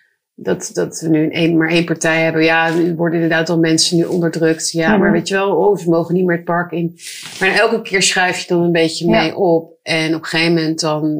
we nu maar één partij hebben. Ja, nu worden inderdaad al mensen nu onderdrukt. Ja, maar weet je wel, ze mogen niet meer het park in. Maar elke keer schrijf je dan een beetje mee op. En op een gegeven moment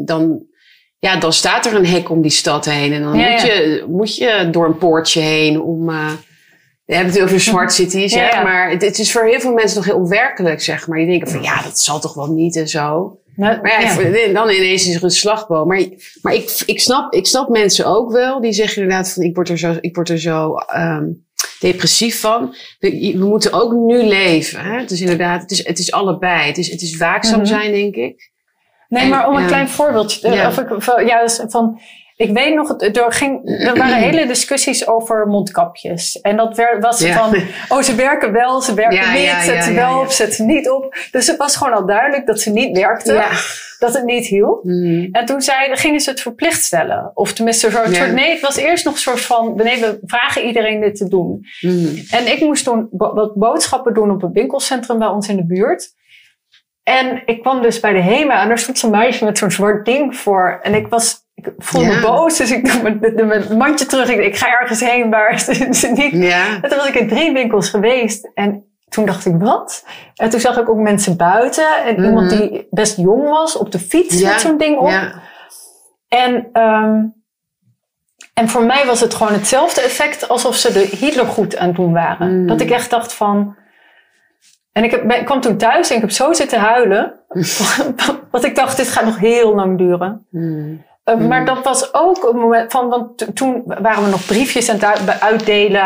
dan staat er een hek om die stad heen. En dan moet je door een poortje heen om... We hebben het over smart cities, maar het is voor heel veel mensen nog heel onwerkelijk, zeg maar. Die denken van, dat zal toch wel niet en zo. Maar dan ineens is er een slagboom. Maar ik snap mensen ook wel, die zeggen inderdaad van, ik word er zo depressief van. We moeten ook nu leven. Hè? Het is inderdaad, het is allebei. Het is waakzaam zijn, denk ik. Nee, maar om een klein voorbeeldje. Ik weet nog, er waren hele discussies over mondkapjes. En dat was van, ze werken wel, ze werken niet, zet ze wel op, zet ze niet op. Dus het was gewoon al duidelijk dat ze niet werkten, dat het niet hielp. En toen gingen ze het verplicht stellen. Of tenminste, nee, het was eerst nog een soort van, we vragen iedereen dit te doen. En ik moest toen wat boodschappen doen op een winkelcentrum bij ons in de buurt. En ik kwam dus bij de HEMA en daar stond zo'n meisje met zo'n zwart ding voor. En ik voelde me boos, dus ik doe mijn mandje terug. Ik ga ergens heen waar ze niet... En toen was ik in 3 winkels geweest. En toen dacht ik, wat? En toen zag ik ook mensen buiten. En iemand die best jong was, op de fiets met zo'n ding op. En voor mij was het gewoon hetzelfde effect alsof ze de Hitlergroet aan het doen waren. Dat ik echt dacht van... En ik kwam toen thuis en ik heb zo zitten huilen. Want ik dacht, dit gaat nog heel lang duren. Maar dat was ook een moment van... Want toen waren we nog briefjes aan het uitdelen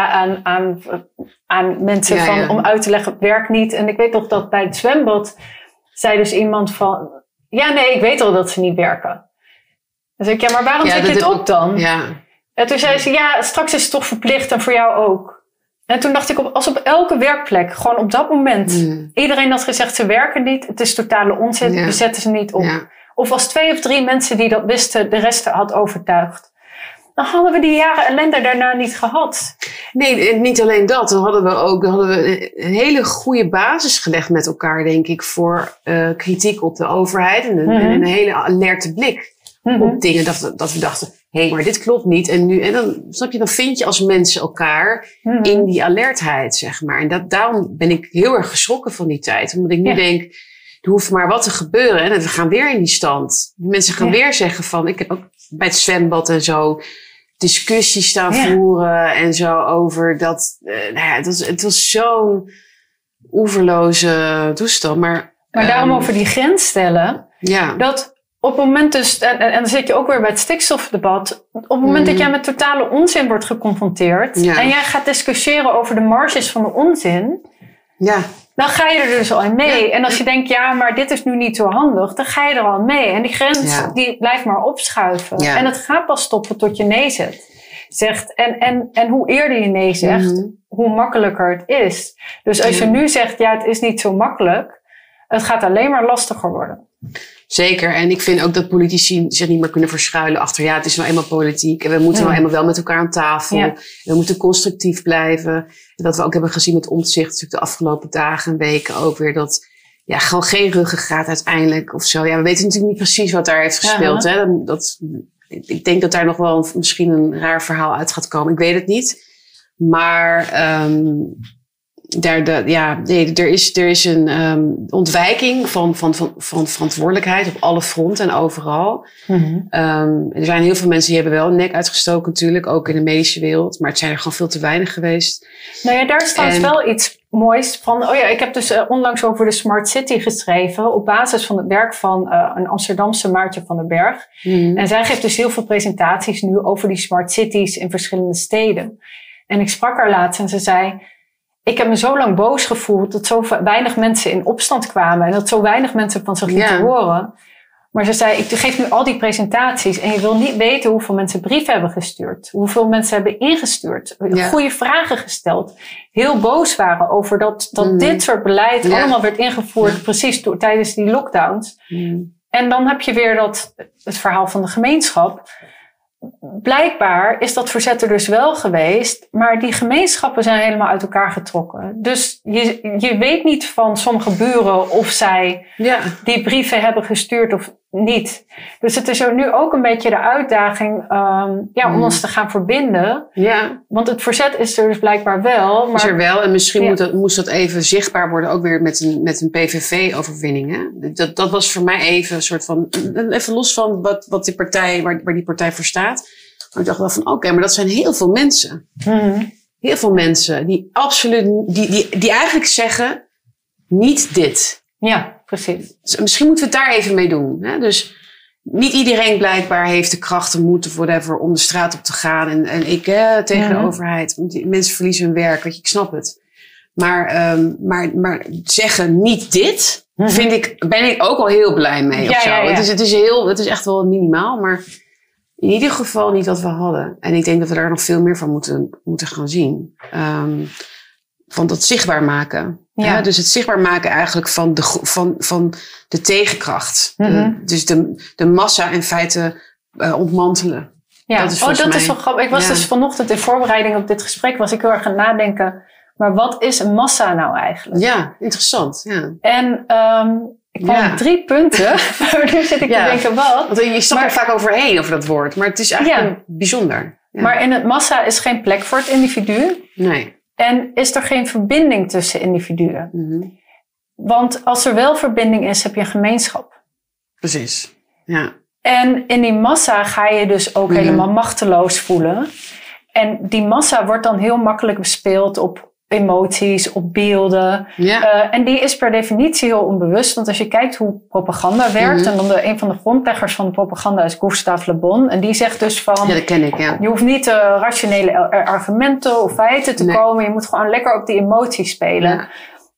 aan mensen om uit te leggen, het werkt niet. En ik weet nog dat bij het zwembad zei dus iemand van... Ja, nee, ik weet al dat ze niet werken. Dan zei ik, maar waarom zet je het op dan? Ja. En toen zei ze, straks is het toch verplicht en voor jou ook. En toen dacht ik, als op elke werkplek, gewoon op dat moment... Iedereen had gezegd, ze werken niet, het is totale onzin, we zetten ze niet op. Ja. Of als 2 of 3 mensen die dat wisten, de rest had overtuigd. Dan hadden we die jaren ellende daarna niet gehad. Nee, niet alleen dat. Dan hadden we een hele goede basis gelegd met elkaar, denk ik, voor kritiek op de overheid. En een hele alerte blik op dingen dat we dachten... Hé, maar dit klopt niet. En dan, snap je, dan vind je als mensen elkaar in die alertheid, zeg maar. En daarom ben ik heel erg geschrokken van die tijd. Omdat ik nu denk, er hoeft maar wat te gebeuren. En we gaan weer in die stand. Die mensen gaan weer zeggen van, ik heb ook bij het zwembad en zo discussies staan voeren en zo over dat. Het was zo'n oeverloze toestand. Maar daarom over die grens stellen. Dat op het moment dus, en dan zit je ook weer bij het stikstofdebat. Op het moment dat jij met totale onzin wordt geconfronteerd. En jij gaat discussiëren over de marges van de onzin. Dan ga je er dus al in mee. En als je denkt, maar dit is nu niet zo handig. Dan ga je er al mee. En die grens, die blijft maar opschuiven. En het gaat pas stoppen tot je nee zegt. En hoe eerder je nee zegt, hoe makkelijker het is. Dus als je nu zegt, het is niet zo makkelijk. Het gaat alleen maar lastiger worden. Zeker. En ik vind ook dat politici zich niet meer kunnen verschuilen achter... het is nou eenmaal politiek. En we moeten nou eenmaal wel met elkaar aan tafel. En we moeten constructief blijven. En dat we ook hebben gezien met Omtzigt... natuurlijk de afgelopen dagen en weken ook weer... dat gewoon geen ruggengraat uiteindelijk of zo. We weten natuurlijk niet precies wat daar heeft gespeeld. Hè? Ik denk dat daar nog wel misschien een raar verhaal uit gaat komen. Ik weet het niet. Maar er is een ontwijking van verantwoordelijkheid op alle fronten en overal. Mm-hmm. Er zijn heel veel mensen die hebben wel een nek uitgestoken natuurlijk, ook in de medische wereld. Maar het zijn er gewoon veel te weinig geweest. Nou ja, daar staat wel iets moois van. Oh ja, ik heb dus onlangs over de Smart City geschreven op basis van het werk van een Amsterdamse Maartje van den Berg. Mm-hmm. En zij geeft dus heel veel presentaties nu over die Smart Cities in verschillende steden. En ik sprak haar laatst en ze zei, ik heb me zo lang boos gevoeld dat zo weinig mensen in opstand kwamen en dat zo weinig mensen van zich lieten horen. Maar ze zei, ik geef nu al die presentaties en je wil niet weten hoeveel mensen brieven hebben gestuurd. Hoeveel mensen hebben ingestuurd. Goede vragen gesteld. Heel boos waren over dat dit soort beleid allemaal werd ingevoerd precies tijdens die lockdowns. En dan heb je weer het verhaal van de gemeenschap. Blijkbaar is dat verzet er dus wel geweest, maar die gemeenschappen zijn helemaal uit elkaar getrokken. Dus je weet niet van sommige buren of zij die brieven hebben gestuurd of niet. Dus het is nu ook een beetje de uitdaging om ons te gaan verbinden. Ja. Want het verzet is er dus blijkbaar wel. Maar, is er wel en misschien moest dat even zichtbaar worden, ook weer met een PVV-overwinning. Hè? Dat was voor mij even een soort van, even los van wat die partij, waar die partij voor staat. Maar ik dacht wel van oké, maar dat zijn heel veel mensen. Mm-hmm. Heel veel mensen die absoluut, die eigenlijk zeggen, niet dit. Ja, precies. Dus misschien moeten we het daar even mee doen. Hè? Dus niet iedereen blijkbaar heeft de kracht, moed of whatever om de straat op te gaan. En ik tegen de overheid. Mensen verliezen hun werk, weet je, ik snap het. Maar zeggen niet dit, ben ik ook al heel blij mee. Of zo. Ja. Het is echt wel minimaal, maar in ieder geval niet wat we hadden. En ik denk dat we daar nog veel meer van moeten gaan zien. Van dat zichtbaar maken. Ja. Dus het zichtbaar maken eigenlijk van de tegenkracht. Mm-hmm. Dus de massa in feite ontmantelen. Ja, dat is wel grappig. Ik was dus vanochtend in voorbereiding op dit gesprek, was ik heel erg aan het nadenken. Maar wat is een massa nou eigenlijk? Ja, interessant. Ja. En ik kwam op 3 punten. Maar nu zit ik te denken, wat? Want je stapt er vaak overheen over dat woord. Maar het is eigenlijk bijzonder. Ja. Maar in het massa is geen plek voor het individu. Nee. En is er geen verbinding tussen individuen. Mm-hmm. Want als er wel verbinding is, heb je een gemeenschap. Precies, ja. En in die massa ga je dus ook helemaal machteloos voelen. En die massa wordt dan heel makkelijk bespeeld op emoties, op beelden. Ja. En die is per definitie heel onbewust. Want als je kijkt hoe propaganda werkt. En dan een van de grondleggers van de propaganda is Gustave Le Bon. En die zegt dus van, ja, dat ken ik, ja. Je hoeft niet rationele argumenten of feiten te komen. Je moet gewoon lekker op die emoties spelen. Ja.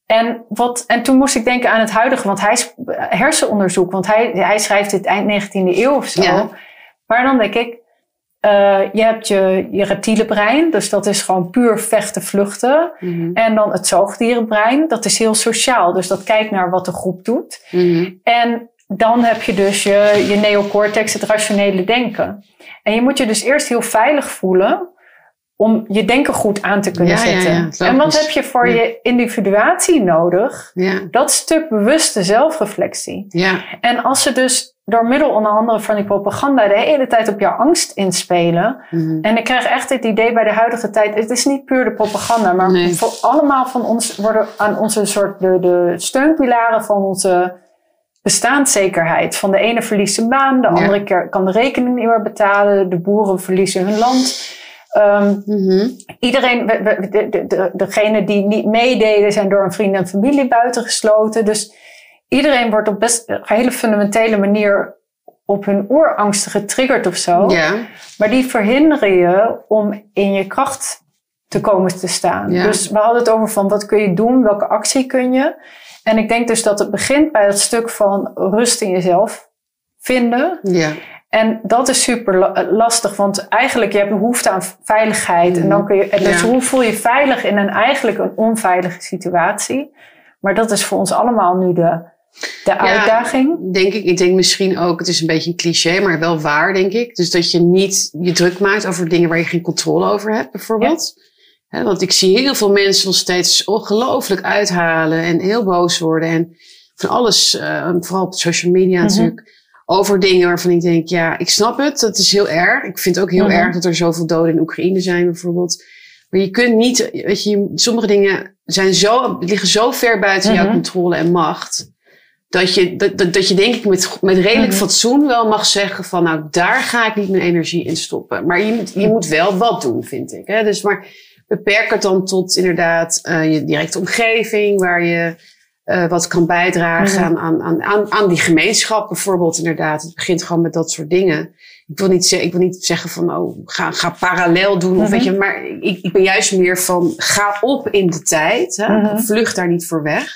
En toen moest ik denken aan het huidige, want hij is hersenonderzoek. Want hij schrijft dit eind 19e eeuw of zo. Ja. Maar dan denk ik, je hebt je reptiele brein, dus dat is gewoon puur vechten, vluchten. Mm-hmm. En dan het zoogdierenbrein, dat is heel sociaal. Dus dat kijkt naar wat de groep doet. Mm-hmm. En dan heb je dus je neocortex, het rationele denken. En je moet je dus eerst heel veilig voelen om je denken goed aan te kunnen zetten. Ja, en wat heb je voor je individuatie nodig? Ja. Dat stuk bewuste zelfreflectie. Ja. En als ze dus door middel onder andere van die propaganda de hele tijd op jouw angst inspelen. Mm-hmm. En ik krijg echt het idee bij de huidige tijd, het is niet puur de propaganda, maar voor allemaal van ons worden aan onze soort de steunpilaren van onze bestaanszekerheid. Van de ene verliest zijn baan, de andere keer kan de rekening niet meer betalen, de boeren verliezen hun land. Iedereen, degenen die niet meededen, zijn door een vriend en familie buitengesloten. Dus iedereen wordt op best een hele fundamentele manier op hun oerangsten getriggerd of zo. Ja. Maar die verhinderen je om in je kracht te komen te staan. Ja. Dus we hadden het over van wat kun je doen, welke actie kun je. En ik denk dus dat het begint bij dat stuk van rust in jezelf vinden. Ja. En dat is super lastig, want eigenlijk je hebt behoefte aan veiligheid. En dan kun je, dus hoe voel je veilig in eigenlijk een onveilige situatie? Maar dat is voor ons allemaal nu de uitdaging. Denk ik. Ik denk misschien ook, het is een beetje een cliché, maar wel waar, denk ik. Dus dat je niet je druk maakt over dingen waar je geen controle over hebt, bijvoorbeeld. Ja. Want ik zie heel veel mensen nog steeds ongelooflijk uithalen en heel boos worden. En van alles, vooral op social media natuurlijk, over dingen waarvan ik denk, ik snap het. Dat is heel erg. Ik vind ook heel erg dat er zoveel doden in Oekraïne zijn, bijvoorbeeld. Maar je kunt niet, weet je, sommige dingen liggen zo ver buiten jouw controle en macht. Dat je denk ik met redelijk fatsoen wel mag zeggen van, nou, daar ga ik niet mijn energie in stoppen. Maar je moet wel wat doen, vind ik. Hè? Dus maar beperk het dan tot inderdaad je directe omgeving, waar je wat kan bijdragen aan die gemeenschap bijvoorbeeld, inderdaad. Het begint gewoon met dat soort dingen. Ik wil niet zeggen van, ga parallel doen. Of weet je, maar ik ben juist meer van, ga op in de tijd. Hè? Vlucht daar niet voor weg.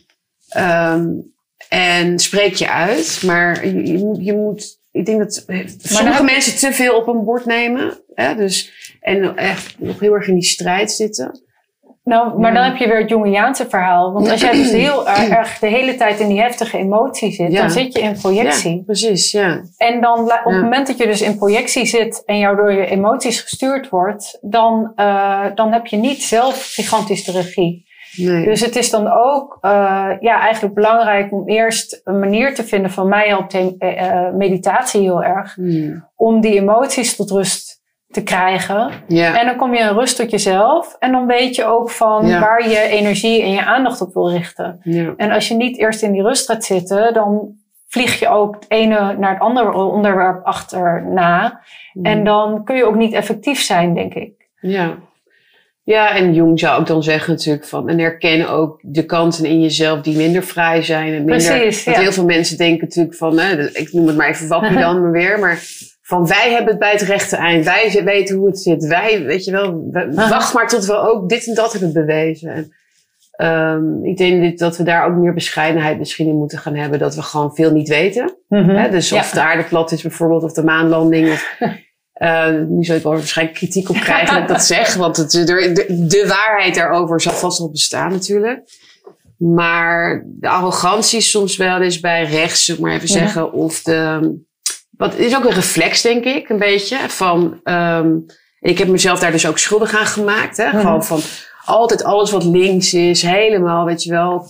En spreek je uit. Maar je moet, ik denk dat sommige mensen te veel op een bord nemen. Hè? Dus, en echt nog heel erg in die strijd zitten. Nou, maar dan heb je weer het Jungiaanse verhaal. Want als jij dus heel erg de hele tijd in die heftige emotie zit, dan zit je in projectie. Ja, precies, ja. En dan op het moment dat je dus in projectie zit en jou door je emoties gestuurd wordt, dan heb je niet zelf gigantisch de regie. Nee. Dus het is dan ook eigenlijk belangrijk om eerst een manier te vinden. Van mij helpt meditatie heel erg. Om die emoties tot rust te krijgen. Ja. En dan kom je in rust tot jezelf. En dan weet je ook van waar je energie en je aandacht op wil richten. Ja. En als je niet eerst in die rust gaat zitten, dan vlieg je ook het ene naar het andere onderwerp achterna. En dan kun je ook niet effectief zijn, denk ik. Ja. Ja, en Jung zou ook dan zeggen natuurlijk van, en herken ook de kanten in jezelf die minder vrij zijn. En minder, precies, want heel veel mensen denken natuurlijk van, ik noem het maar even wappie dan maar weer, maar van wij hebben het bij het rechte eind. Wij weten hoe het zit. Wij, weet je wel, wacht maar tot we ook dit en dat hebben bewezen. En, ik denk dat we daar ook meer bescheidenheid misschien in moeten gaan hebben. Dat we gewoon veel niet weten. Hè? Dus of de aarde plat is bijvoorbeeld, of de maanlanding. Of, nu zal ik wel waarschijnlijk kritiek op krijgen dat ik dat zeg. Want de waarheid daarover zal vast wel bestaan natuurlijk. Maar de arrogantie is soms wel eens bij rechts, zou ik maar even zeggen. Of wat is ook een reflex, denk ik, een beetje. Van, ik heb mezelf daar dus ook schuldig aan gemaakt. Hè? Gewoon van altijd alles wat links is, helemaal, weet je wel,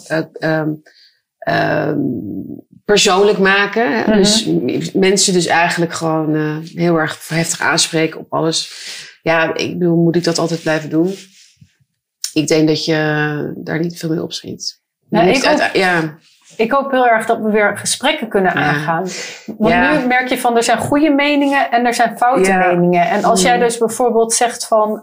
persoonlijk maken. Dus mensen dus eigenlijk gewoon heel erg heftig aanspreken op alles. Ja, ik bedoel, moet ik dat altijd blijven doen? Ik denk dat je daar niet veel mee opschiet. Ik hoop heel erg dat we weer gesprekken kunnen aangaan. Want nu merk je van, er zijn goede meningen en er zijn foute meningen. En als jij dus bijvoorbeeld zegt van,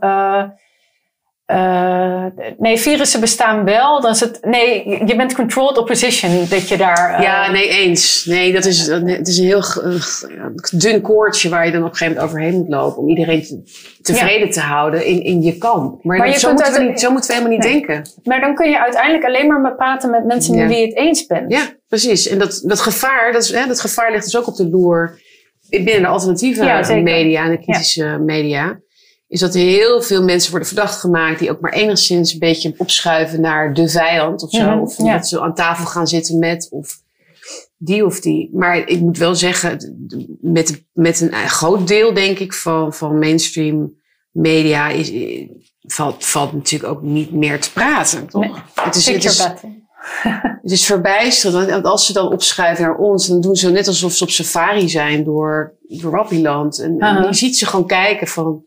nee, virussen bestaan wel, dan is het, nee, je bent controlled opposition, dat je daar... eens. Nee, het is een heel dun koordje waar je dan op een gegeven moment overheen moet lopen om iedereen tevreden te houden in je kamp. Maar zo moeten we helemaal niet denken. Maar dan kun je uiteindelijk alleen maar praten met mensen met wie je het eens bent. Ja, precies. En dat gevaar, dat gevaar ligt dus ook op de loer binnen de alternatieve media en de kritische media. Is dat er heel veel mensen worden verdacht gemaakt die ook maar enigszins een beetje opschuiven naar de vijand of zo. Of dat ze aan tafel gaan zitten met of die. Maar ik moet wel zeggen, met een groot deel denk ik van mainstream media valt natuurlijk ook niet meer te praten. Toch? Nee. Het is verbijsterend. Want als ze dan opschuiven naar ons, dan doen ze net alsof ze op safari zijn door Wappieland. En je ziet ze gewoon kijken van,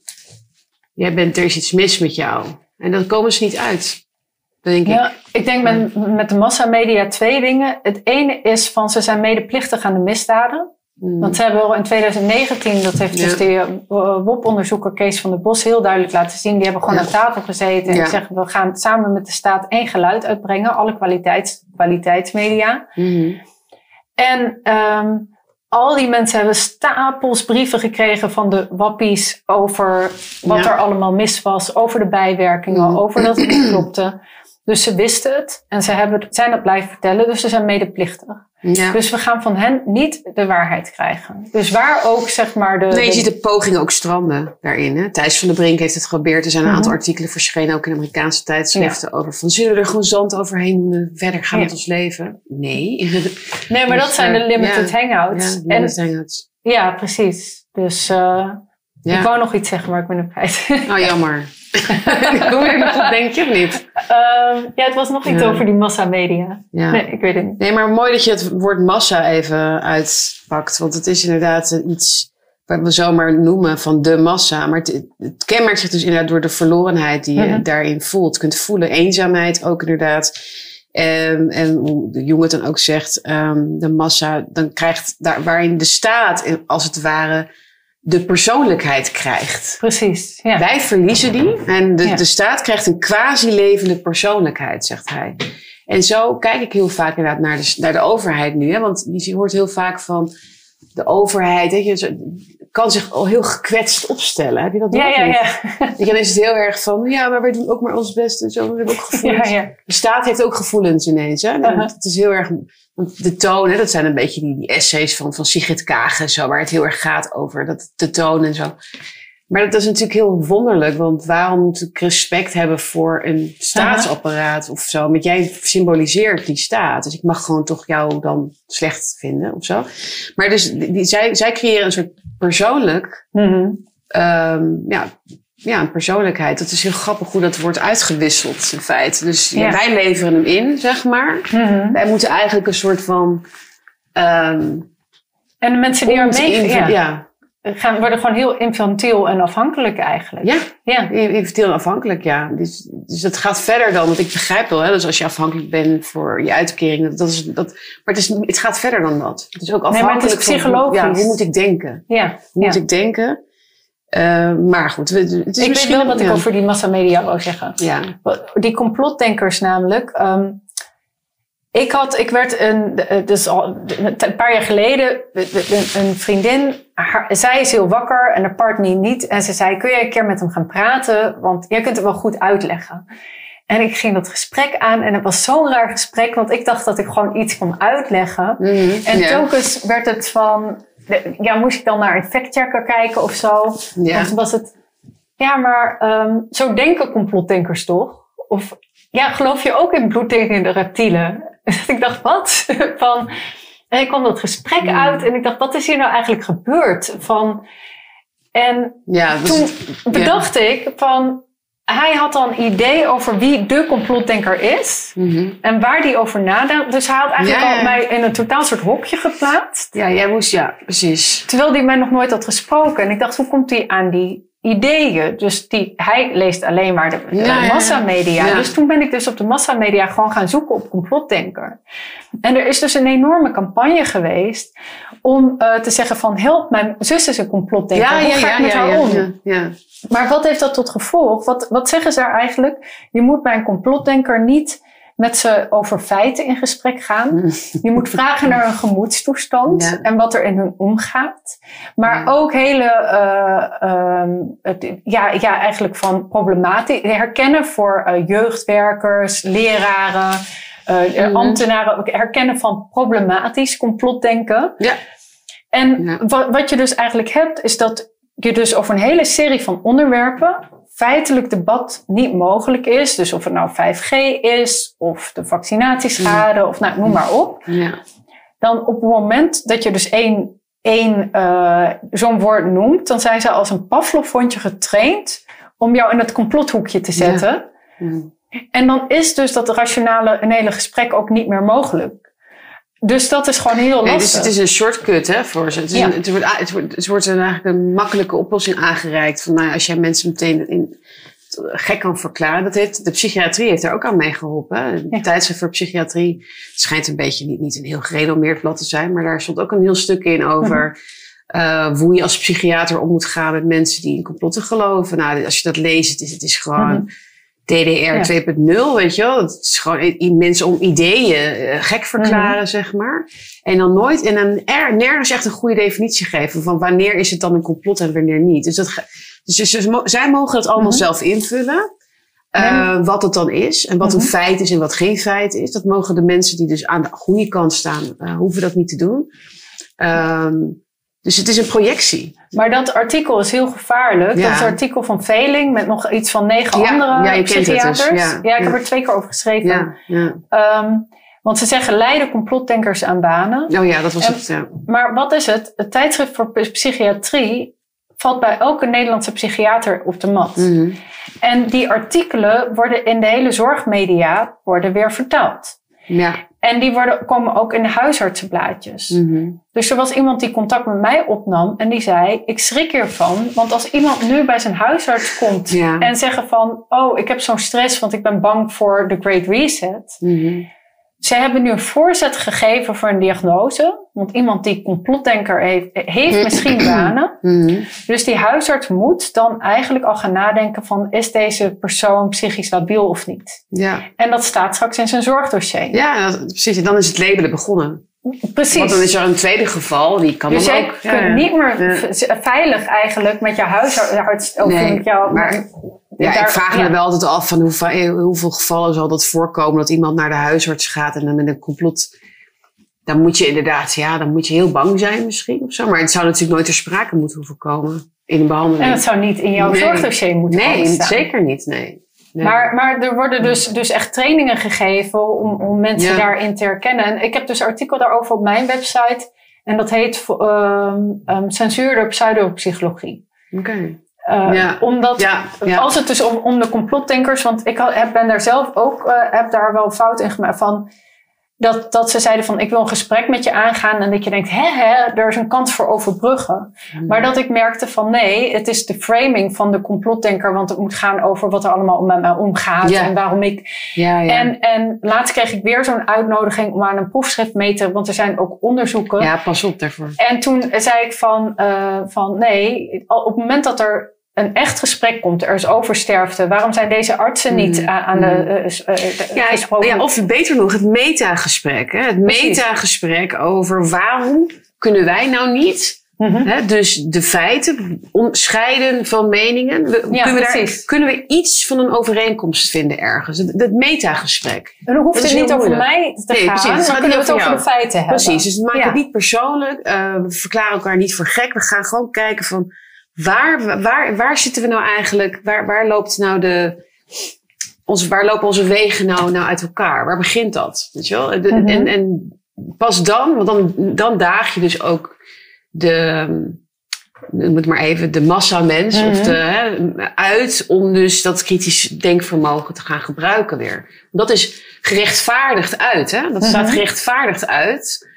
er is iets mis met jou. En dan komen ze niet uit. Denk ik denk met de massamedia 2 dingen. Het ene is van, ze zijn medeplichtig aan de misdaden. Want ze hebben al in 2019, dat heeft dus de WOP-onderzoeker Kees van der Bos heel duidelijk laten zien. Die hebben gewoon aan tafel gezeten en zeggen, we gaan samen met de staat 1 geluid uitbrengen. Alle kwaliteitsmedia. En al die mensen hebben stapels brieven gekregen van de wappies over wat er allemaal mis was. Over de bijwerkingen, over dat het niet klopte. Dus ze wisten het en ze zijn dat blijven vertellen. Dus ze zijn medeplichtig. Ja. Dus we gaan van hen niet de waarheid krijgen. Dus waar ook, zeg maar... je ziet de pogingen ook stranden daarin. Hè? Thijs van der Brink heeft het geprobeerd. Er zijn een aantal artikelen verschenen, ook in Amerikaanse tijdschriften, over van, zullen we er gewoon zand overheen doen, verder gaan met ons leven? Nee. Nee, maar dat zijn de limited hangouts. Ja, limited hangouts. Ja, precies. Dus ik wou nog iets zeggen, maar ik ben er kwijt. Oh, jammer. Hoe je nog op, denk je, of niet? Het was nog iets over die massamedia. Ja. Nee, ik weet het niet. Nee, maar mooi dat je het woord massa even uitpakt. Want het is inderdaad iets wat we zomaar noemen van de massa. Maar het kenmerkt zich dus inderdaad door de verlorenheid die je daarin voelt. Je kunt voelen, eenzaamheid ook inderdaad. En hoe de Jung het dan ook zegt, de massa dan krijgt daar waarin de staat als het ware de persoonlijkheid krijgt. Precies, ja. Wij verliezen die en de staat krijgt een quasi-levende persoonlijkheid, zegt hij. En zo kijk ik heel vaak inderdaad naar de overheid nu. Hè? Want je hoort heel vaak van de overheid, weet je, kan zich al heel gekwetst opstellen. Heb je dat ook? Ja. Dan is het heel erg van, maar wij doen ook maar ons best en zo. We hebben ook gevoelens. Ja. De staat heeft ook gevoelens ineens. Hè? Het is heel erg, want de toon, hè, dat zijn een beetje die essays van Sigrid Kaag en zo, waar het heel erg gaat over de toon en zo. Maar dat is natuurlijk heel wonderlijk, want waarom moet ik respect hebben voor een staatsapparaat of zo? Want jij symboliseert die staat, dus ik mag gewoon toch jou dan slecht vinden of zo. Maar dus zij creëren een soort persoonlijk, een persoonlijkheid. Dat is heel grappig hoe dat wordt uitgewisseld in feite. Dus wij leveren hem in, zeg maar. Wij moeten eigenlijk een soort van en de mensen die er mee worden gewoon heel infantiel en afhankelijk eigenlijk. Ja. Infantiel en afhankelijk, ja. Dus dat gaat verder dan, want ik begrijp wel, hè, dus als je afhankelijk bent voor je uitkering, maar het gaat verder dan dat. Het is ook afhankelijk maar het is psychologisch. Van, hoe moet ik denken? Hoe moet ik denken? Maar goed, het is ik weet wel wat ik over die massamedia wou zeggen. Ja. Die complotdenkers namelijk. Ik werd dus al een paar jaar geleden, een vriendin, zij is heel wakker en haar partner niet. En ze zei, kun jij een keer met hem gaan praten? Want jij kunt het wel goed uitleggen. En ik ging dat gesprek aan en het was zo'n raar gesprek, want ik dacht dat ik gewoon iets kon uitleggen. En telkens werd het van, moest ik dan naar een factchecker kijken of zo? Ja. Want was het, zo denken complotdenkers toch? Of, geloof je ook in bloeddenkende reptielen? Ik dacht, wat? En ik kwam dat gesprek uit en ik dacht, wat is hier nou eigenlijk gebeurd? Toen bedacht ik van, hij had dan een idee over wie de complotdenker is en waar die over nadacht. Dus hij had eigenlijk al mij in een totaal soort hokje geplaatst. Ja, jij moest, precies. Terwijl hij mij nog nooit had gesproken. En ik dacht, hoe komt hij aan die ideeën? Dus hij leest alleen maar de massamedia. Ja. Dus toen ben ik dus op de massamedia gewoon gaan zoeken op complotdenker. En er is dus een enorme campagne geweest om te zeggen van, help, mijn zus is een complotdenker. Hoe ga ik met haar om? Ja. Maar wat heeft dat tot gevolg? Wat zeggen ze daar eigenlijk? Je moet bij een complotdenker niet met ze over feiten in gesprek gaan. Je moet vragen naar hun gemoedstoestand en wat er in hun omgaat. Maar ook hele, eigenlijk van problematisch. Herkennen voor jeugdwerkers, leraren, ambtenaren. Herkennen van problematisch complotdenken. Ja. En wat je dus eigenlijk hebt, is dat je dus over een hele serie van onderwerpen feitelijk debat niet mogelijk is. Dus of het nou 5G is, of de vaccinatieschade, of noem maar op. Ja. Dan op het moment dat je dus één zo'n woord noemt, dan zijn ze als een Pavlov-hondje getraind om jou in het complothoekje te zetten. Ja. En dan is dus dat rationale een hele gesprek ook niet meer mogelijk. Dus dat is gewoon heel lastig. Dus het is een shortcut hè, voor ze. Het wordt eigenlijk een makkelijke oplossing aangereikt. Van, als jij mensen meteen gek kan verklaren. De psychiatrie heeft er ook aan meegeholpen. Het tijdschrift voor psychiatrie. Het schijnt een beetje niet een heel gerenommeerd blad te zijn. Maar daar stond ook een heel stuk in over hoe je als psychiater om moet gaan met mensen die in complotten geloven. Nou, als je dat leest, het is gewoon DDR 2.0, weet je wel. Het is gewoon mensen om ideeën gek verklaren, zeg maar. En dan nooit, nergens echt een goede definitie geven van wanneer is het dan een complot en wanneer niet. Dus zij mogen het allemaal zelf invullen. Wat het dan is en wat een feit is en wat geen feit is. Dat mogen de mensen die dus aan de goede kant staan, hoeven dat niet te doen. Dus het is een projectie. Maar dat artikel is heel gevaarlijk. Ja. Dat is een artikel van Veling met nog iets van 9 andere psychiaters. Dus. Ik heb er 2 keer over geschreven. Want ze zeggen leiden complotdenkers aan banen. Oh ja, dat was het. Ja. Maar wat is het? Het tijdschrift voor psychiatrie valt bij elke Nederlandse psychiater op de mat. En die artikelen worden in de hele zorgmedia weer vertaald. Ja. En die komen ook in de huisartsenblaadjes. Mm-hmm. Dus er was iemand die contact met mij opnam en die zei, ik schrik hiervan. Want als iemand nu bij zijn huisarts komt en zeggen van, oh, ik heb zo'n stress, want ik ben bang voor de Great Reset. Mm-hmm. Ze hebben nu een voorzet gegeven voor een diagnose. Want iemand die complotdenker heeft misschien banen. Mm-hmm. Dus die huisarts moet dan eigenlijk al gaan nadenken van, is deze persoon psychisch labiel of niet? Ja. En dat staat straks in zijn zorgdossier. Ja, precies. En dan is het labelen begonnen. Precies. Want dan is er een tweede geval, die kan dus dan jij ook... kunt niet meer veilig eigenlijk met je huisarts... Nee, maar ik vraag me wel altijd af van hoeveel gevallen zal dat voorkomen dat iemand naar de huisarts gaat en dan met een complot... Dan moet je inderdaad, dan moet je heel bang zijn misschien of zo. Maar het zou natuurlijk nooit ter sprake moeten hoeven komen in een behandeling. En dat zou niet in jouw zorgdossier moeten staan. Nee, zeker niet, nee. Maar er worden dus echt trainingen gegeven om mensen daarin te herkennen. En ik heb dus een artikel daarover op mijn website. En dat heet Censuur door pseudopsychologie. Oké. Omdat als het dus om de complotdenkers... Want ik ben daar zelf ook heb daar wel fout in gemaakt van... Dat ze zeiden van, ik wil een gesprek met je aangaan. En dat je denkt, er is een kans voor overbruggen. Maar dat ik merkte van, nee, het is de framing van de complotdenker. Want het moet gaan over wat er allemaal met mij omgaat. En waarom ik... En laatst kreeg ik weer zo'n uitnodiging om aan een proefschrift mee te... Want er zijn ook onderzoeken. Ja, pas op daarvoor. En toen zei ik van nee, op het moment dat er een echt gesprek komt, er is oversterfte. Waarom zijn deze artsen niet aan de gesproken? Of beter nog, het metagesprek. Hè? Het metagesprek over waarom kunnen wij nou niet... Dus de feiten scheiden van meningen. Kunnen we iets van een overeenkomst vinden ergens? Het metagesprek. En dan hoeft het niet over mij te gaan. Precies, dan kunnen we het over de feiten hebben. Precies, dus we maken het niet persoonlijk. We verklaren elkaar niet voor gek. We gaan gewoon kijken van... Waar zitten we nou eigenlijk? Waar loopt nou waar lopen onze wegen nou uit elkaar? Waar begint dat? Weet je wel? En pas dan, want dan daag je dus ook de massa mens uit om dus dat kritisch denkvermogen te gaan gebruiken weer. Dat is gerechtvaardigd uit, hè? Dat staat gerechtvaardigd uit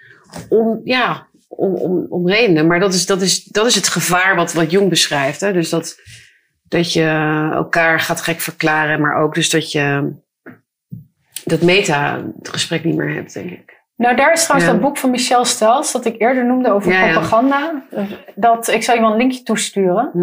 om redenen. Maar dat is het gevaar wat Jung beschrijft. Hè? Dus dat je elkaar gaat gek verklaren, maar ook dus dat je dat meta-gesprek niet meer hebt, denk ik. Nou, daar is trouwens dat boek van Michel Stels, dat ik eerder noemde over propaganda. Ik zal je wel een linkje toesturen.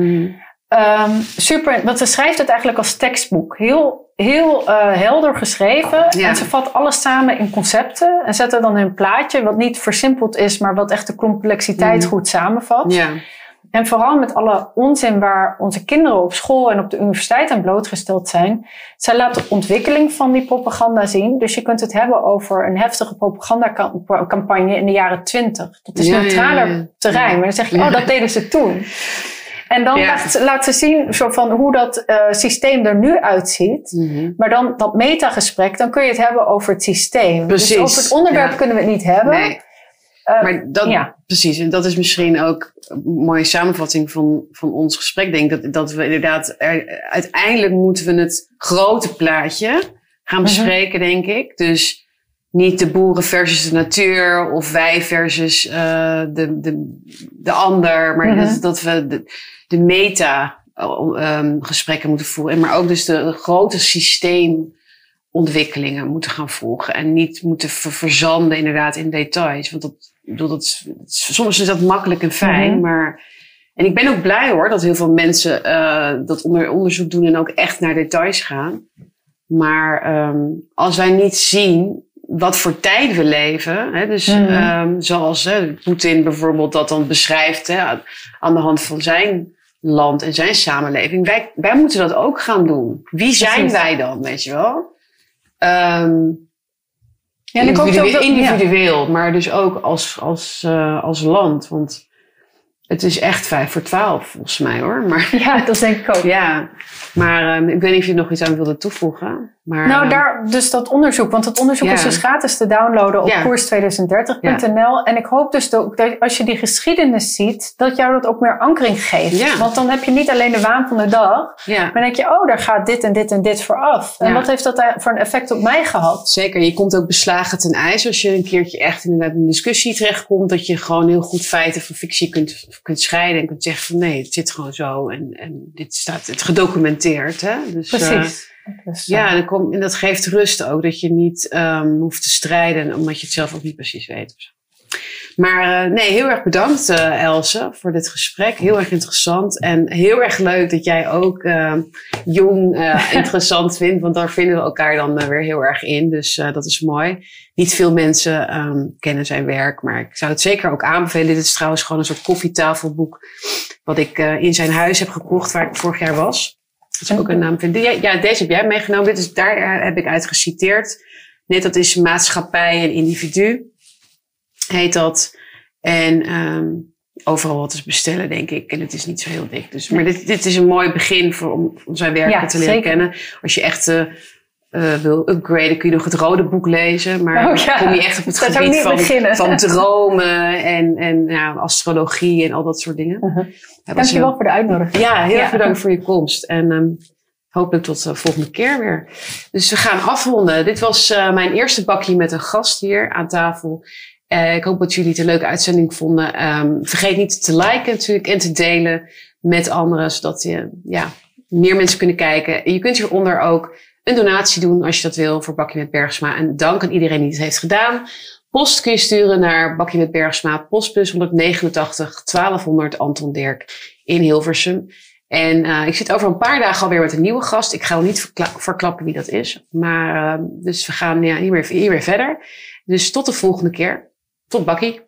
Super, want ze schrijft het eigenlijk als tekstboek. Heel helder geschreven. En ze vat alles samen in concepten. En zet er dan in een plaatje wat niet versimpeld is, maar wat echt de complexiteit goed samenvat. Ja. En vooral met alle onzin waar onze kinderen op school en op de universiteit aan blootgesteld zijn. Zij laat de ontwikkeling van die propaganda zien. Dus je kunt het hebben over een heftige propagandacampagne in de jaren 20. Dat is neutraler terrein. Maar dan zeg je, dat deden ze toen. En dan laat ze zien zo van hoe dat systeem er nu uitziet. Maar dan dat metagesprek, dan kun je het hebben over het systeem. Precies. Dus over het onderwerp kunnen we het niet hebben. Nee. Maar precies, en dat is misschien ook een mooie samenvatting van ons gesprek. Ik denk dat we inderdaad, uiteindelijk moeten we het grote plaatje gaan bespreken, denk ik. Dus niet de boeren versus de natuur of wij versus de ander. Maar dat we de meta gesprekken moeten voeren. Maar ook dus de grote systeemontwikkelingen moeten gaan volgen. En niet moeten verzanden inderdaad in details. Want soms is dat makkelijk en fijn. En ik ben ook blij hoor dat heel veel mensen dat onderzoek doen en ook echt naar details gaan. Maar als wij niet zien wat voor tijd we leven. Hè, dus zoals Poetin bijvoorbeeld dat dan beschrijft aan de hand van zijn land en zijn samenleving. Wij moeten dat ook gaan doen. Wie zijn wij dan, weet je wel? Individueel, maar dus ook als land. Want Het is echt 11:55 volgens mij hoor. Maar, Ja, dat denk ik ook. ja, maar ik weet niet of je nog iets aan wilde toevoegen. Maar, Nou, dus dat onderzoek. Want dat onderzoek is dus gratis te downloaden op koers2030.nl. En ik hoop dus ook dat als je die geschiedenis ziet, dat jou dat ook meer ankering geeft. Ja. Want dan heb je niet alleen de waan van de dag. Ja. Maar dan denk je, daar gaat dit en dit en dit vooraf. En wat heeft dat voor een effect op mij gehad? Zeker, je komt ook beslagen ten ijs als je een keertje echt inderdaad in een discussie terechtkomt. Dat je gewoon heel goed feiten van fictie kunt scheiden en kunt zeggen van nee, het zit gewoon zo. En dit staat het gedocumenteerd. Hè? Dus, Precies. En dat geeft rust ook, dat je niet hoeft te strijden, omdat je het zelf ook niet precies weet. Maar heel erg bedankt Else voor dit gesprek. Heel erg interessant en heel erg leuk dat jij ook Jung interessant vindt. Want daar vinden we elkaar dan weer heel erg in. Dus dat is mooi. Niet veel mensen kennen zijn werk, maar ik zou het zeker ook aanbevelen. Dit is trouwens gewoon een soort koffietafelboek wat ik in zijn huis heb gekocht waar ik vorig jaar was. Dat is ook een naam. Ja, deze heb jij meegenomen. Daar heb ik uit geciteerd. Net dat is maatschappij en individu. Heet dat. En overal wat te bestellen, denk ik. En het is niet zo heel dik. Dus, maar dit is een mooi begin om zijn werk te leren kennen. Als je echt wil upgraden, kun je nog het rode boek lezen. Maar kom je echt op het gebied van dromen en astrologie en al dat soort dingen. Dankjewel voor de uitnodiging. Ja, heel erg bedankt voor je komst. En hopelijk tot de volgende keer weer. Dus we gaan afronden. Dit was mijn eerste bakje met een gast hier aan tafel. Ik hoop dat jullie het een leuke uitzending vonden. Vergeet niet te liken natuurlijk en te delen met anderen, zodat meer mensen kunnen kijken. En je kunt hieronder ook een donatie doen als je dat wil voor Bakkie met Bergsma. En dank aan iedereen die het heeft gedaan. Post kun je sturen naar Bakkie met Bergsma, postbus 189 1200 Anton Dirk in Hilversum. En ik zit over een paar dagen alweer met een nieuwe gast. Ik ga nog niet verklappen wie dat is. Maar dus we gaan hier weer verder. Dus tot de volgende keer. Tot Bakkie.